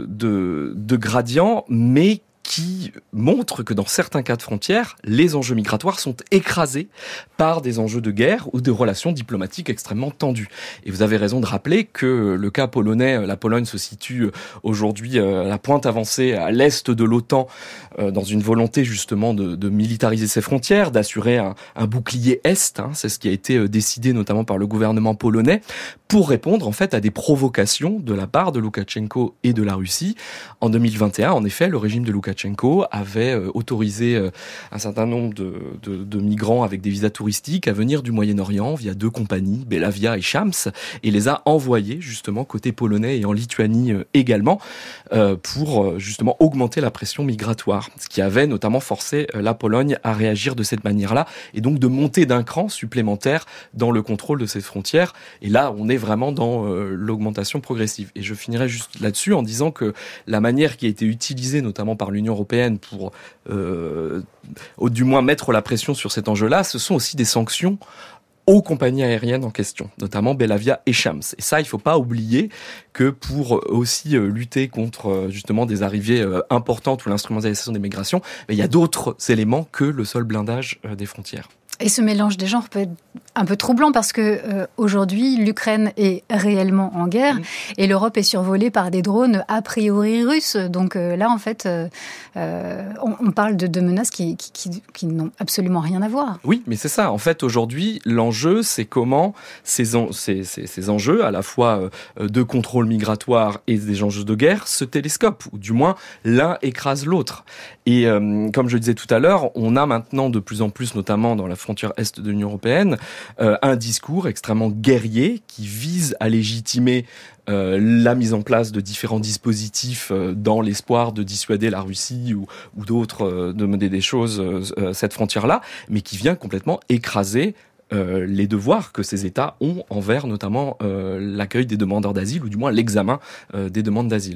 de gradient, mais qui montre que dans certains cas de frontières, les enjeux migratoires sont écrasés par des enjeux de guerre ou de relations diplomatiques extrêmement tendues. Et vous avez raison de rappeler que le cas polonais, la Pologne se situe aujourd'hui à la pointe avancée à l'est de l'OTAN, dans une volonté justement de militariser ses frontières, d'assurer un bouclier est, c'est ce qui a été décidé notamment par le gouvernement polonais, pour répondre en fait à des provocations de la part de Loukachenko et de la Russie. En 2021, en effet, le régime de Loukachenko avait autorisé un certain nombre de migrants avec des visas touristiques à venir du Moyen-Orient via 2 compagnies, Belavia et Shams, et les a envoyés justement côté polonais et en Lituanie également pour justement augmenter la pression migratoire, ce qui avait notamment forcé la Pologne à réagir de cette manière-là et donc de monter d'un cran supplémentaire dans le contrôle de ses frontières. Et là, on est vraiment dans l'augmentation progressive. Et je finirai juste là-dessus en disant que la manière qui a été utilisée notamment par l'Union européenne pour du moins mettre la pression sur cet enjeu-là, ce sont aussi des sanctions aux compagnies aériennes en question, notamment Belavia et Shams. Et ça, il ne faut pas oublier que pour aussi lutter contre justement des arrivées importantes ou l'instrumentalisation des migrations, il y a d'autres éléments que le seul blindage des frontières. Et ce mélange des genres peut être un peu troublant parce que aujourd'hui, l'Ukraine est réellement en guerre et l'Europe est survolée par des drones a priori russes. Donc là, en fait, on parle de menaces qui n'ont absolument rien à voir. Oui, mais c'est ça. En fait, aujourd'hui, l'enjeu, c'est comment ces enjeux, à la fois de contrôle migratoire et des enjeux de guerre, se télescopent, ou du moins l'un écrase l'autre. Et comme je le disais tout à l'heure, on a maintenant de plus en plus, notamment dans la frontière est de l'Union européenne, un discours extrêmement guerrier qui vise à légitimer la mise en place de différents dispositifs dans l'espoir de dissuader la Russie ou d'autres de mener des choses cette frontière-là, mais qui vient complètement écraser les devoirs que ces États ont envers notamment l'accueil des demandeurs d'asile ou du moins l'examen des demandes d'asile.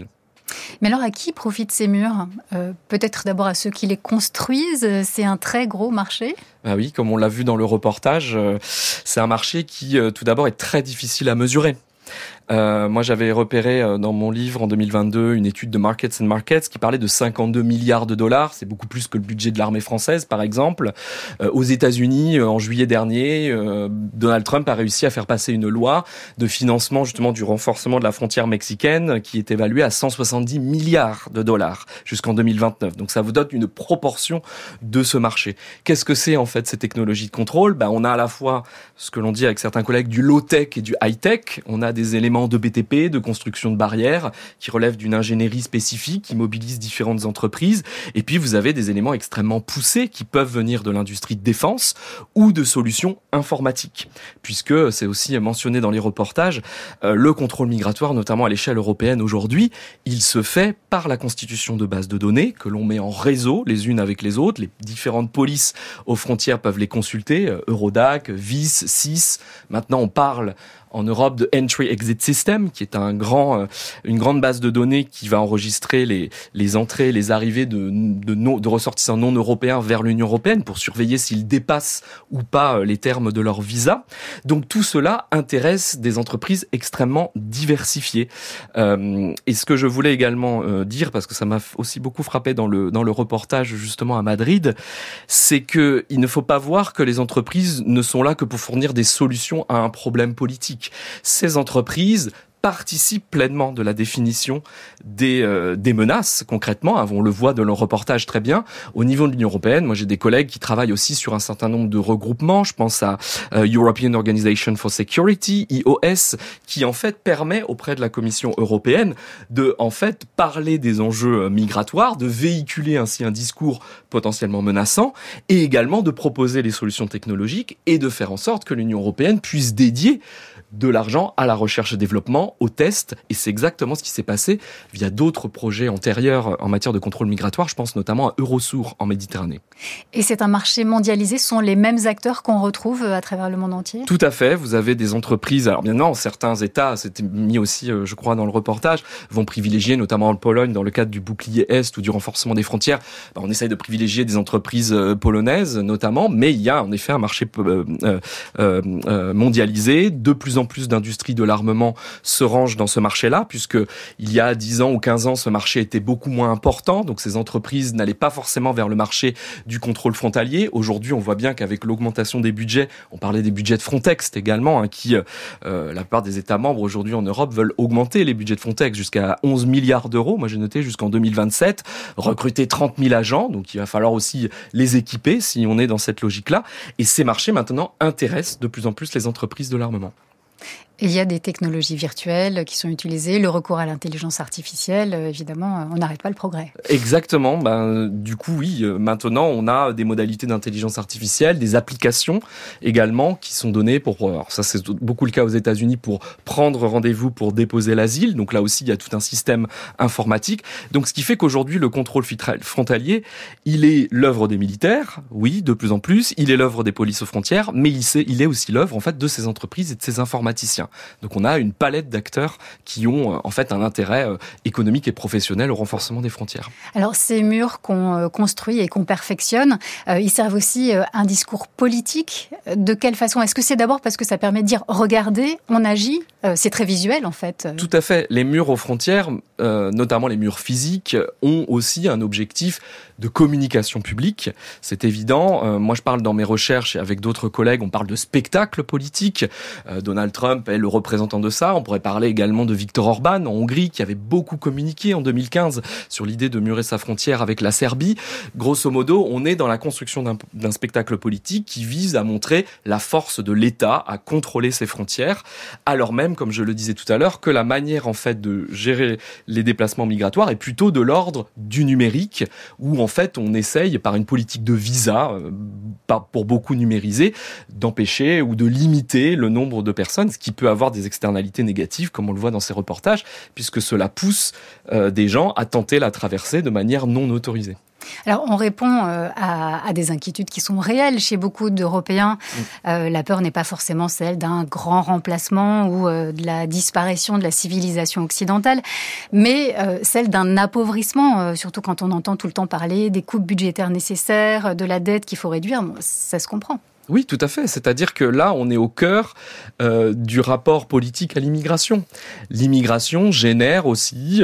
Mais alors, à qui profitent ces murs ? Peut-être d'abord à ceux qui les construisent. C'est un très gros marché. Ah oui, comme on l'a vu dans le reportage, c'est un marché qui, tout d'abord, est très difficile à mesurer. Moi, j'avais repéré dans mon livre en 2022 une étude de Markets and Markets qui parlait de 52 milliards de dollars. C'est beaucoup plus que le budget de l'armée française, par exemple. Aux États-Unis, en juillet dernier, Donald Trump a réussi à faire passer une loi de financement justement du renforcement de la frontière mexicaine qui est évaluée à 170 milliards de dollars jusqu'en 2029. Donc ça vous donne une proportion de ce marché. Qu'est-ce que c'est en fait ces technologies de contrôle ? On a à la fois ce que l'on dit avec certains collègues du low-tech et du high-tech. On a des éléments de BTP, de construction de barrières, qui relèvent d'une ingénierie spécifique, qui mobilise différentes entreprises. Et puis, vous avez des éléments extrêmement poussés qui peuvent venir de l'industrie de défense ou de solutions informatiques. Puisque, c'est aussi mentionné dans les reportages, le contrôle migratoire, notamment à l'échelle européenne aujourd'hui, il se fait par la constitution de bases de données que l'on met en réseau les unes avec les autres. Les différentes polices aux frontières peuvent les consulter, Eurodac, VIS, SIS. Maintenant, on parle en Europe de Entry-Exit System, qui est une grande base de données qui va enregistrer les entrées, les arrivées de ressortissants non européens vers l'Union européenne pour surveiller s'ils dépassent ou pas les termes de leur visa. Donc tout cela intéresse des entreprises extrêmement diversifiées. Et ce que je voulais également dire, parce que ça m'a aussi beaucoup frappé dans le reportage justement à Madrid, c'est que il ne faut pas voir que les entreprises ne sont là que pour fournir des solutions à un problème politique. Ces entreprises participent pleinement de la définition des menaces, concrètement. On le voit dans le reportage très bien. Au niveau de l'Union européenne, moi j'ai des collègues qui travaillent aussi sur un certain nombre de regroupements. Je pense à European Organization for Security, EOS, qui en fait permet auprès de la Commission européenne de en fait parler des enjeux migratoires, de véhiculer ainsi un discours potentiellement menaçant et également de proposer les solutions technologiques et de faire en sorte que l'Union européenne puisse dédier de l'argent à la recherche et développement, aux tests, et c'est exactement ce qui s'est passé via d'autres projets antérieurs en matière de contrôle migratoire, je pense notamment à Eurosur en Méditerranée. Et c'est un marché mondialisé, ce sont les mêmes acteurs qu'on retrouve à travers le monde entier ? Tout à fait, vous avez des entreprises, alors bien non, certains États, c'était mis aussi, je crois, dans le reportage, vont privilégier, notamment en Pologne, dans le cadre du bouclier Est ou du renforcement des frontières, on essaye de privilégier des entreprises polonaises notamment, mais il y a en effet un marché mondialisé, de plus en plus d'industries de l'armement se rangent dans ce marché-là, puisque il y a 10 ans ou 15 ans, ce marché était beaucoup moins important, donc ces entreprises n'allaient pas forcément vers le marché du contrôle frontalier. Aujourd'hui, on voit bien qu'avec l'augmentation des budgets, on parlait des budgets de Frontex également, qui, la plupart des États membres aujourd'hui en Europe veulent augmenter les budgets de Frontex jusqu'à 11 milliards d'euros, moi j'ai noté jusqu'en 2027, recruter 30 000 agents, donc il va falloir aussi les équiper si on est dans cette logique-là, et ces marchés maintenant intéressent de plus en plus les entreprises de l'armement. Il y a des technologies virtuelles qui sont utilisées, le recours à l'intelligence artificielle, évidemment, on n'arrête pas le progrès. Exactement, du coup oui, maintenant on a des modalités d'intelligence artificielle, des applications également qui sont données pour, alors ça c'est beaucoup le cas aux États-Unis, pour prendre rendez-vous pour déposer l'asile, donc là aussi il y a tout un système informatique, donc ce qui fait qu'aujourd'hui le contrôle frontalier, il est l'œuvre des militaires, oui, de plus en plus, il est l'œuvre des polices aux frontières, mais il est aussi l'œuvre en fait de ces entreprises et de ces informaticiens. Donc on a une palette d'acteurs qui ont en fait un intérêt économique et professionnel au renforcement des frontières. Alors ces murs qu'on construit et qu'on perfectionne, ils servent aussi un discours politique. De quelle façon ? Est-ce que c'est d'abord parce que ça permet de dire « regardez, on agit » C'est très visuel en fait. Tout à fait. Les murs aux frontières, notamment les murs physiques, ont aussi un objectif de communication publique. C'est évident. Moi je parle dans mes recherches et avec d'autres collègues, on parle de spectacle politique. Donald Trump est le représentant de ça. On pourrait parler également de Viktor Orban en Hongrie, qui avait beaucoup communiqué en 2015 sur l'idée de murer sa frontière avec la Serbie. Grosso modo, on est dans la construction d'un spectacle politique qui vise à montrer la force de l'État à contrôler ses frontières, alors même, comme je le disais tout à l'heure, que la manière en fait de gérer les déplacements migratoires est plutôt de l'ordre du numérique, où en fait on essaye par une politique de visa, pour beaucoup numérisée, d'empêcher ou de limiter le nombre de personnes, ce qui peut avoir des externalités négatives, comme on le voit dans ces reportages, puisque cela pousse des gens à tenter la traversée de manière non autorisée. Alors, on répond à des inquiétudes qui sont réelles chez beaucoup d'Européens. La peur n'est pas forcément celle d'un grand remplacement ou de la disparition de la civilisation occidentale, mais celle d'un appauvrissement, surtout quand on entend tout le temps parler des coupes budgétaires nécessaires, de la dette qu'il faut réduire. Bon, ça se comprend. Oui, tout à fait. C'est-à-dire que là, on est au cœur du rapport politique à l'immigration. L'immigration génère aussi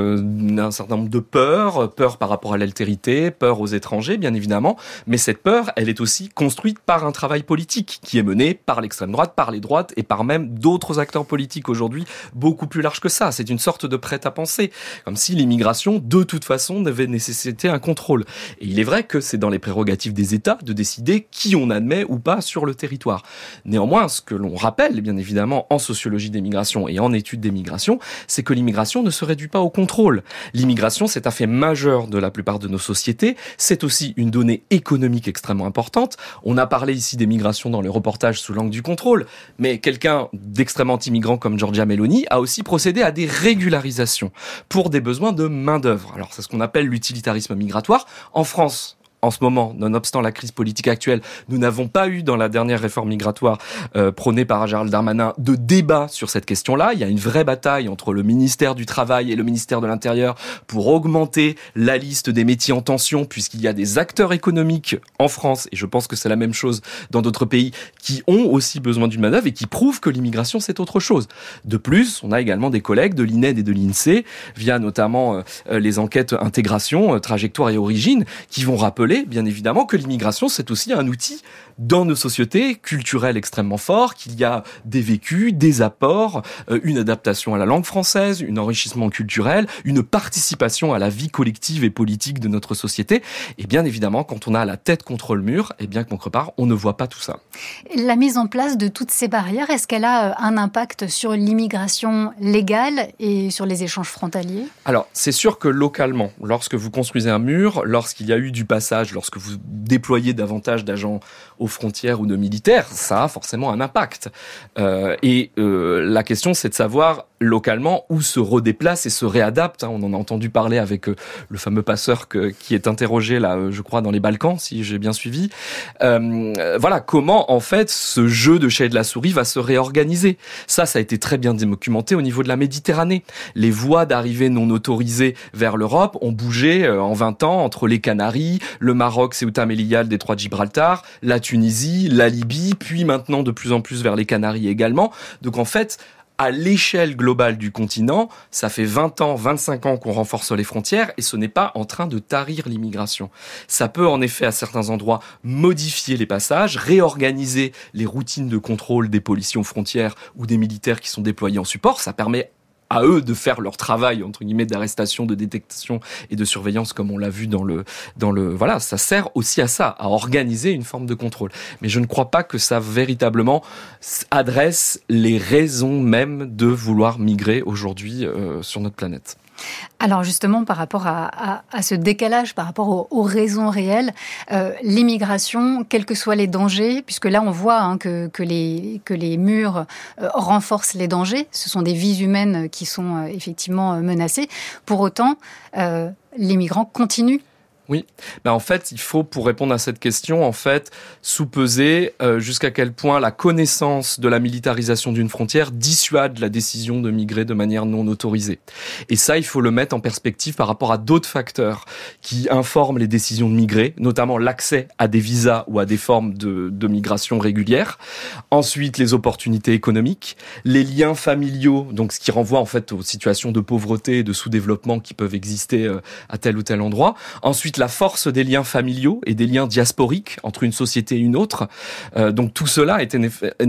un certain nombre de peurs par rapport à l'altérité, peur aux étrangers, bien évidemment. Mais cette peur, elle est aussi construite par un travail politique qui est mené par l'extrême droite, par les droites et par même d'autres acteurs politiques aujourd'hui beaucoup plus large que ça. C'est une sorte de prêt-à-penser, comme si l'immigration, de toute façon, devait nécessiter un contrôle. Et il est vrai que c'est dans les prérogatives des États de décider qui on admet ou pas sur le territoire. Néanmoins, ce que l'on rappelle, bien évidemment, en sociologie des migrations et en études des migrations, c'est que l'immigration ne se réduit pas au contrôle. L'immigration, c'est un fait majeur de la plupart de nos sociétés. C'est aussi une donnée économique extrêmement importante. On a parlé ici des migrations dans le reportage sous l'angle du contrôle, mais quelqu'un d'extrêmement anti-migrant comme Giorgia Meloni a aussi procédé à des régularisations pour des besoins de main-d'œuvre. Alors, c'est ce qu'on appelle l'utilitarisme migratoire. En France, en ce moment, nonobstant la crise politique actuelle, nous n'avons pas eu dans la dernière réforme migratoire prônée par Gérald Darmanin de débat sur cette question-là. Il y a une vraie bataille entre le ministère du Travail et le ministère de l'Intérieur pour augmenter la liste des métiers en tension, puisqu'il y a des acteurs économiques en France, et je pense que c'est la même chose dans d'autres pays, qui ont aussi besoin d'une manœuvre et qui prouvent que l'immigration, c'est autre chose. De plus, on a également des collègues de l'INED et de l'INSEE, via notamment les enquêtes intégration, trajectoire et origine, qui vont rappeler bien évidemment que l'immigration, c'est aussi un outil dans nos sociétés culturelles extrêmement fort, qu'il y a des vécus, des apports, une adaptation à la langue française, un enrichissement culturel, une participation à la vie collective et politique de notre société. Et bien évidemment, quand on a la tête contre le mur, et bien que quelque part, on ne voit pas tout ça. La mise en place de toutes ces barrières, est-ce qu'elle a un impact sur l'immigration légale et sur les échanges frontaliers ? Alors, c'est sûr que localement, lorsque vous construisez un mur, lorsqu'il y a eu du passage, lorsque vous déployez davantage d'agents aux frontières ou de militaires, ça a forcément un impact. La question, c'est de savoir localement où se redéplace et se réadapte. On en a entendu parler avec le fameux passeur qui est interrogé là, je crois, dans les Balkans, si j'ai bien suivi. Voilà, comment en fait ce jeu de chat et de la souris va se réorganiser. Ça a été très bien documenté au niveau de la Méditerranée. Les voies d'arrivée non autorisées vers l'Europe ont bougé en 20 ans entre les Canaries, le Maroc, Ceuta Melilla, le détroit de Gibraltar, la Tunisie, la Libye, puis maintenant de plus en plus vers les Canaries également. Donc en fait, à l'échelle globale du continent, ça fait 20 ans, 25 ans qu'on renforce les frontières et ce n'est pas en train de tarir l'immigration. Ça peut en effet à certains endroits modifier les passages, réorganiser les routines de contrôle des policiers aux frontières ou des militaires qui sont déployés en support. Ça permet à eux de faire leur travail, entre guillemets, d'arrestation, de détection et de surveillance, comme on l'a vu dans le, voilà, ça sert aussi à ça, à organiser une forme de contrôle. Mais je ne crois pas que ça véritablement adresse les raisons même de vouloir migrer aujourd'hui sur notre planète. Alors justement, par rapport à ce décalage, par rapport aux raisons réelles, l'immigration, quels que soient les dangers, puisque là on voit que les murs renforcent les dangers, ce sont des vies humaines qui sont effectivement menacées, pour autant, les migrants continuent. Oui, en fait, il faut, pour répondre à cette question, en fait, sous-peser jusqu'à quel point la connaissance de la militarisation d'une frontière dissuade la décision de migrer de manière non autorisée. Et ça, il faut le mettre en perspective par rapport à d'autres facteurs qui informent les décisions de migrer, notamment l'accès à des visas ou à des formes de migration régulière. Ensuite, les opportunités économiques, les liens familiaux, donc ce qui renvoie en fait aux situations de pauvreté et de sous-développement qui peuvent exister à tel ou tel endroit. Ensuite, la force des liens familiaux et des liens diasporiques entre une société et une autre. Donc tout cela est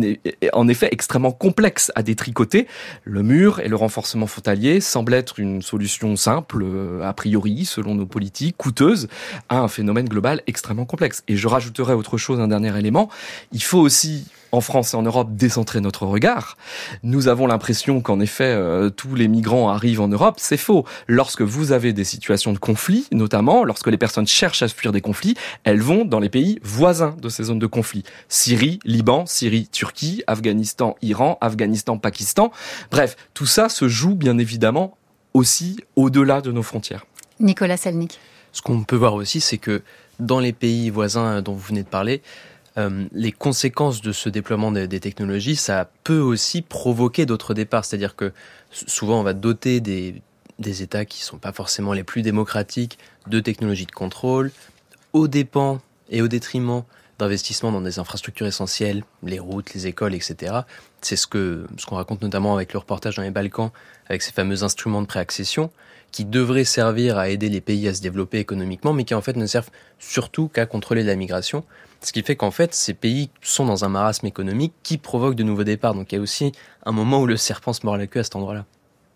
en effet extrêmement complexe à détricoter. Le mur et le renforcement frontalier semblent être une solution simple, a priori, selon nos politiques, coûteuse, à un phénomène global extrêmement complexe. Et je rajouterai autre chose, un dernier élément. Il faut aussi, en France et en Europe, décentrer notre regard. Nous avons l'impression qu'en effet, tous les migrants arrivent en Europe. C'est faux. Lorsque vous avez des situations de conflit, notamment, lorsque les personnes cherchent à fuir des conflits, elles vont dans les pays voisins de ces zones de conflit. Syrie, Liban, Syrie, Turquie, Afghanistan, Iran, Afghanistan, Pakistan. Bref, tout ça se joue bien évidemment aussi au-delà de nos frontières. Nicolas Selnick. Ce qu'on peut voir aussi, c'est que dans les pays voisins dont vous venez de parler, les conséquences de ce déploiement des technologies, ça peut aussi provoquer d'autres départs. C'est-à-dire que souvent, on va doter des États qui ne sont pas forcément les plus démocratiques de technologies de contrôle, aux dépens et au détriment d'investissements dans des infrastructures essentielles, les routes, les écoles, etc. C'est ce qu'on raconte notamment avec le reportage dans les Balkans, avec ces fameux instruments de préaccession, qui devraient servir à aider les pays à se développer économiquement, mais qui en fait ne servent surtout qu'à contrôler la migration. Ce qui fait qu'en fait, ces pays sont dans un marasme économique qui provoque de nouveaux départs. Donc il y a aussi un moment où le serpent se mord la queue à cet endroit-là.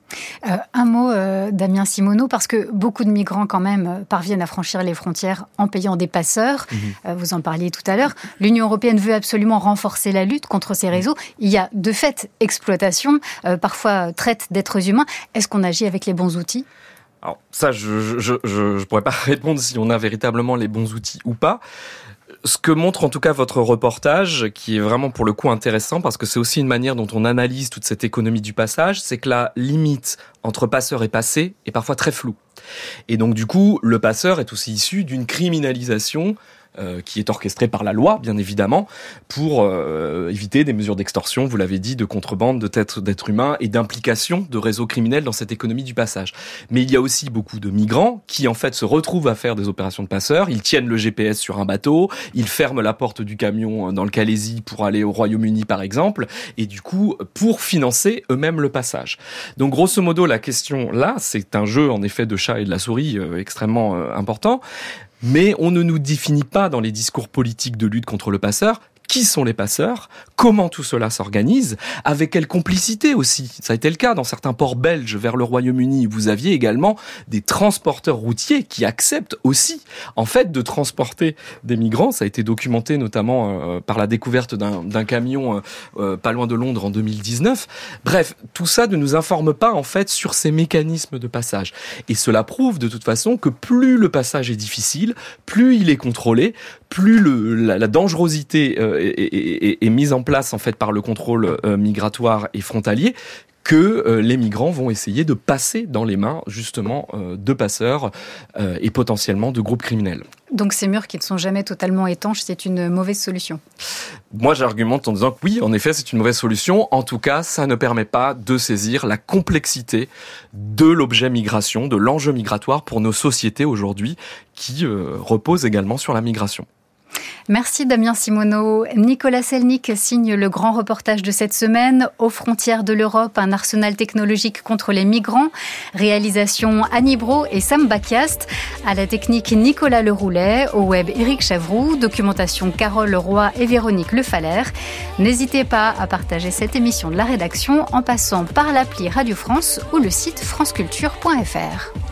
Un mot, Damien Simoneau, parce que beaucoup de migrants quand même parviennent à franchir les frontières en payant des passeurs. Vous en parliez tout à l'heure. L'Union européenne veut absolument renforcer la lutte contre ces réseaux. Il y a de fait exploitation, parfois traite d'êtres humains. Est-ce qu'on agit avec les bons outils ? Alors ça, je pourrais pas répondre si on a véritablement les bons outils ou pas. Ce que montre en tout cas votre reportage, qui est vraiment pour le coup intéressant, parce que c'est aussi une manière dont on analyse toute cette économie du passage, c'est que la limite entre passeur et passé est parfois très floue. Et donc du coup, le passeur est aussi issu d'une criminalisation qui est orchestrée par la loi, bien évidemment, pour éviter des mesures d'extorsion, vous l'avez dit, de contrebande d'êtres humains et d'implication de réseaux criminels dans cette économie du passage. Mais il y a aussi beaucoup de migrants qui, en fait, se retrouvent à faire des opérations de passeurs. Ils tiennent le GPS sur un bateau, ils ferment la porte du camion dans le Calaisis pour aller au Royaume-Uni, par exemple, et du coup, pour financer eux-mêmes le passage. Donc, grosso modo, la question là, c'est un jeu, en effet, de chat et de la souris extrêmement important. Mais on ne nous définit pas dans les discours politiques de lutte contre le passeur qui sont les passeurs, comment tout cela s'organise, avec quelle complicité aussi. Ça a été le cas dans certains ports belges vers le Royaume-Uni. Vous aviez également des transporteurs routiers qui acceptent aussi, en fait, de transporter des migrants. Ça a été documenté notamment par la découverte d'un camion pas loin de Londres en 2019. Bref, tout ça ne nous informe pas, en fait, sur ces mécanismes de passage. Et cela prouve, de toute façon, que plus le passage est difficile, plus il est contrôlé, plus la dangerosité est mise en place en fait par le contrôle migratoire et frontalier, que les migrants vont essayer de passer dans les mains justement de passeurs et potentiellement de groupes criminels. Donc ces murs qui ne sont jamais totalement étanches, c'est une mauvaise solution. Moi, j'argumente en disant que oui, en effet, c'est une mauvaise solution. En tout cas, ça ne permet pas de saisir la complexité de l'objet migration, de l'enjeu migratoire pour nos sociétés aujourd'hui, qui repose également sur la migration. Merci Damien Simoneau. Nicolas Selnick signe le grand reportage de cette semaine. Aux frontières de l'Europe, un arsenal technologique contre les migrants. Réalisation Annie Brault et Sam Bakiast. À la technique Nicolas Leroulet. Au web Éric Chavroux. Documentation Carole Leroy et Véronique Lefaller. N'hésitez pas à partager cette émission de la rédaction en passant par l'appli Radio France ou le site franceculture.fr.